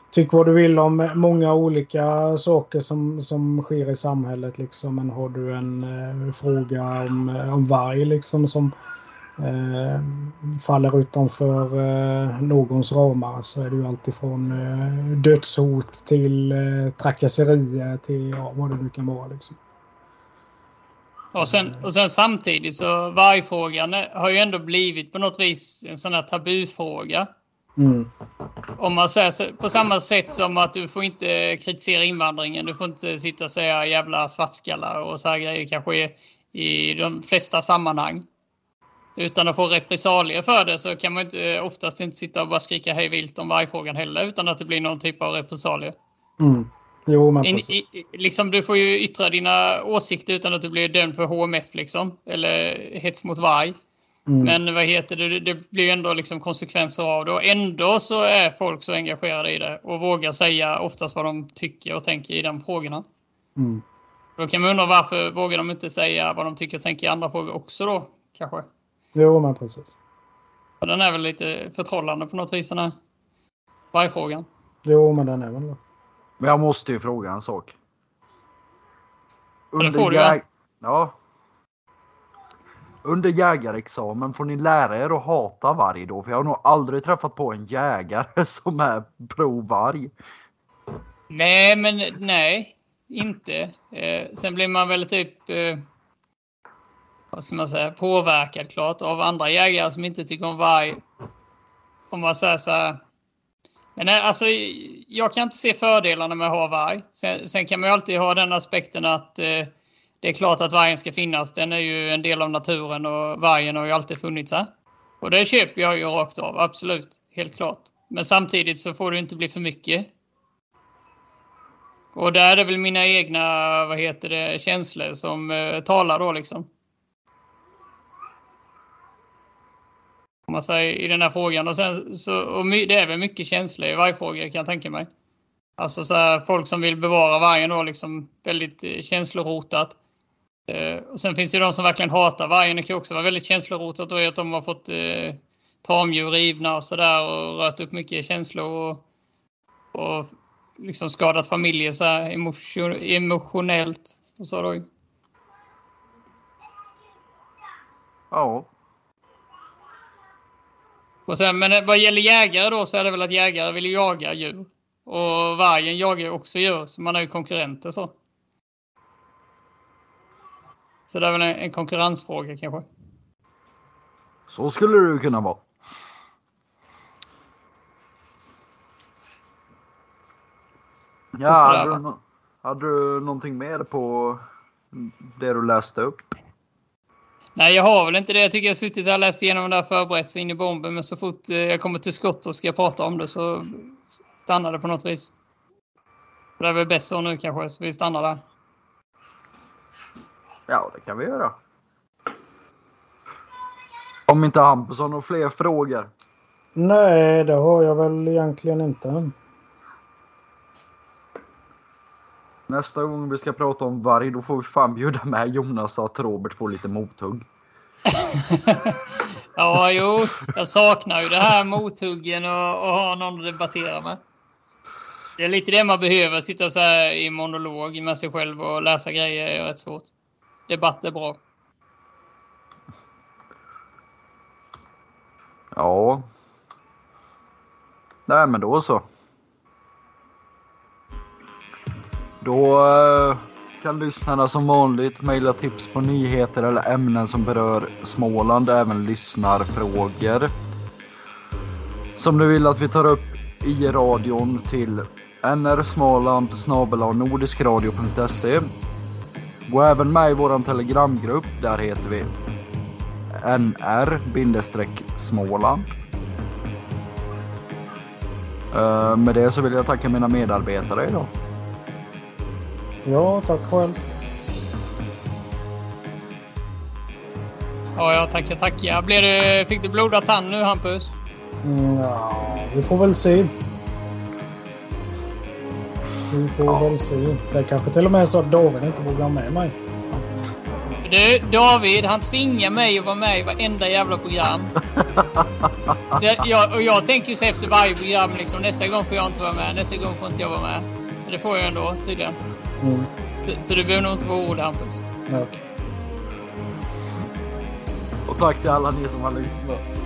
[SPEAKER 2] tyck vad du vill om många olika saker som, som sker i samhället liksom. Men har du en eh, fråga om, om varg liksom som eh, faller utanför eh, någons ramar, så är det ju alltid från eh, dödshot till eh, trakasserier till ja, vad det nu kan vara liksom.
[SPEAKER 3] Och sen, och sen samtidigt så vargfrågan har ju ändå blivit på något vis en sån här tabufråga. Mm. Om man säger så, på samma sätt som att du får inte kritisera invandringen, du får inte sitta och säga jävla svartskallar och så här grejer kanske i, i de flesta sammanhang. Utan att få repressalier för det så kan man inte, oftast inte sitta och bara skrika hej vilt om vargfrågan heller utan att det blir någon typ av repressalier. Mm.
[SPEAKER 2] Jo, men
[SPEAKER 3] In, i, liksom, du får ju yttra dina åsikter utan att du blir dömd för H M F liksom, eller hets mot varg. Mm. Men vad heter det, det blir ändå liksom konsekvenser av det. Och ändå så är folk så engagerade i det och vågar säga oftast vad de tycker och tänker i de frågorna. Mm. Då kan man undra varför vågar de inte säga vad de tycker och tänker i andra frågor också då, kanske.
[SPEAKER 2] Jo, men precis.
[SPEAKER 3] Och den är väl lite förtrollande på något vis, den här vargfrågan.
[SPEAKER 2] Jo, men den är väl det.
[SPEAKER 1] Men jag måste ju fråga en sak.
[SPEAKER 3] Under, får du, jäg...
[SPEAKER 1] ja. Under jägarexamen får ni lära er att hata varg då? För jag har nog aldrig träffat på en jägare som är pro-varg.
[SPEAKER 3] Nej, men nej. Inte. Eh, sen blir man väl typ... Eh, vad ska man säga? Påverkad klart av andra jägare som inte tycker om varg. Om man säger så här... Men nej, alltså, jag kan inte se fördelarna med att ha varg. Sen, sen kan man ju alltid ha den aspekten att eh, det är klart att vargen ska finnas. Den är ju en del av naturen och vargen har ju alltid funnits här. Och det köper jag ju rakt av, absolut, helt klart. Men samtidigt så får det inte bli för mycket. Och där är det väl mina egna, vad heter det, känslor som eh, talar då liksom. Om man säger i den här frågan. Och sen så, och det är väl mycket känslor i vargfrågor kan jag tänka mig. Alltså så här, folk som vill bevara vargen då liksom väldigt eh, känslorotat. Eh, och sen finns det ju de som verkligen hatar vargen. Det kan också vara väldigt känslorotat och att de har fått eh, tamdjur rivna och sådär och rört upp mycket känslor och, och liksom skadat familjer så här emotion, emotionellt och så då.
[SPEAKER 1] Ja.
[SPEAKER 3] Och sen, men vad gäller jägare då så är det väl att jägare vill jaga djur. Och vargen jagar också djur, så man har ju konkurrenter så. Så det är väl en, en konkurrensfråga kanske.
[SPEAKER 1] Så skulle det ju kunna vara. Ja, hade du, no- hade du någonting mer på det du läste upp?
[SPEAKER 3] Nej, jag har väl inte det. Jag tycker jag har suttit och läst igenom det här förberett så in i bomben. Men så fort jag kommer till skott och ska prata om det så stannar det på något vis. Det är väl bäst så nu kanske, så vi stannar där.
[SPEAKER 1] Ja, det kan vi göra. Om inte Hampus har några fler frågor.
[SPEAKER 2] Nej, det har jag väl egentligen inte.
[SPEAKER 1] Nästa gång vi ska prata om varg, då får vi fan bjuda med Jonas så att Robert får lite mothugg.
[SPEAKER 3] Ja, jo. Jag saknar ju det här mothuggen och, och ha någon att debattera med. Det är lite det man behöver. Sitta så här i monolog med sig själv och läsa grejer är rätt svårt. Debatt är bra.
[SPEAKER 1] Ja. Nej, men då så. Då kan lyssnarna som vanligt mejla tips på nyheter eller ämnen som berör Småland, även lyssnarfrågor som du vill att vi tar upp i radion till nrsmåland snabel-a nordiskradio punkt se. Gå även med i våran telegramgrupp, där heter vi N R-Småland. Uh, med det så vill jag tacka mina medarbetare idag.
[SPEAKER 2] Ja, tack själv.
[SPEAKER 3] Ja, ja, tackar, tackar. Blir det, fick du blodad tand nu, Hampus?
[SPEAKER 2] Mm, ja, vi får väl se. Vi får ja. väl se. Det är kanske till och med så att David inte vågar med mig.
[SPEAKER 3] Du, David, han tvingar mig att vara med i varenda jävla program. Så jag, jag, och jag tänker ju så efter varje program liksom, nästa gång får jag inte vara med, nästa gång får inte jag vara med. Men det får jag ändå, tydligen. Mm. Så, så du behöver nog inte vara orolig, Hampus.
[SPEAKER 2] Ja, okej.
[SPEAKER 1] Och tack till alla ni som har lyssnat.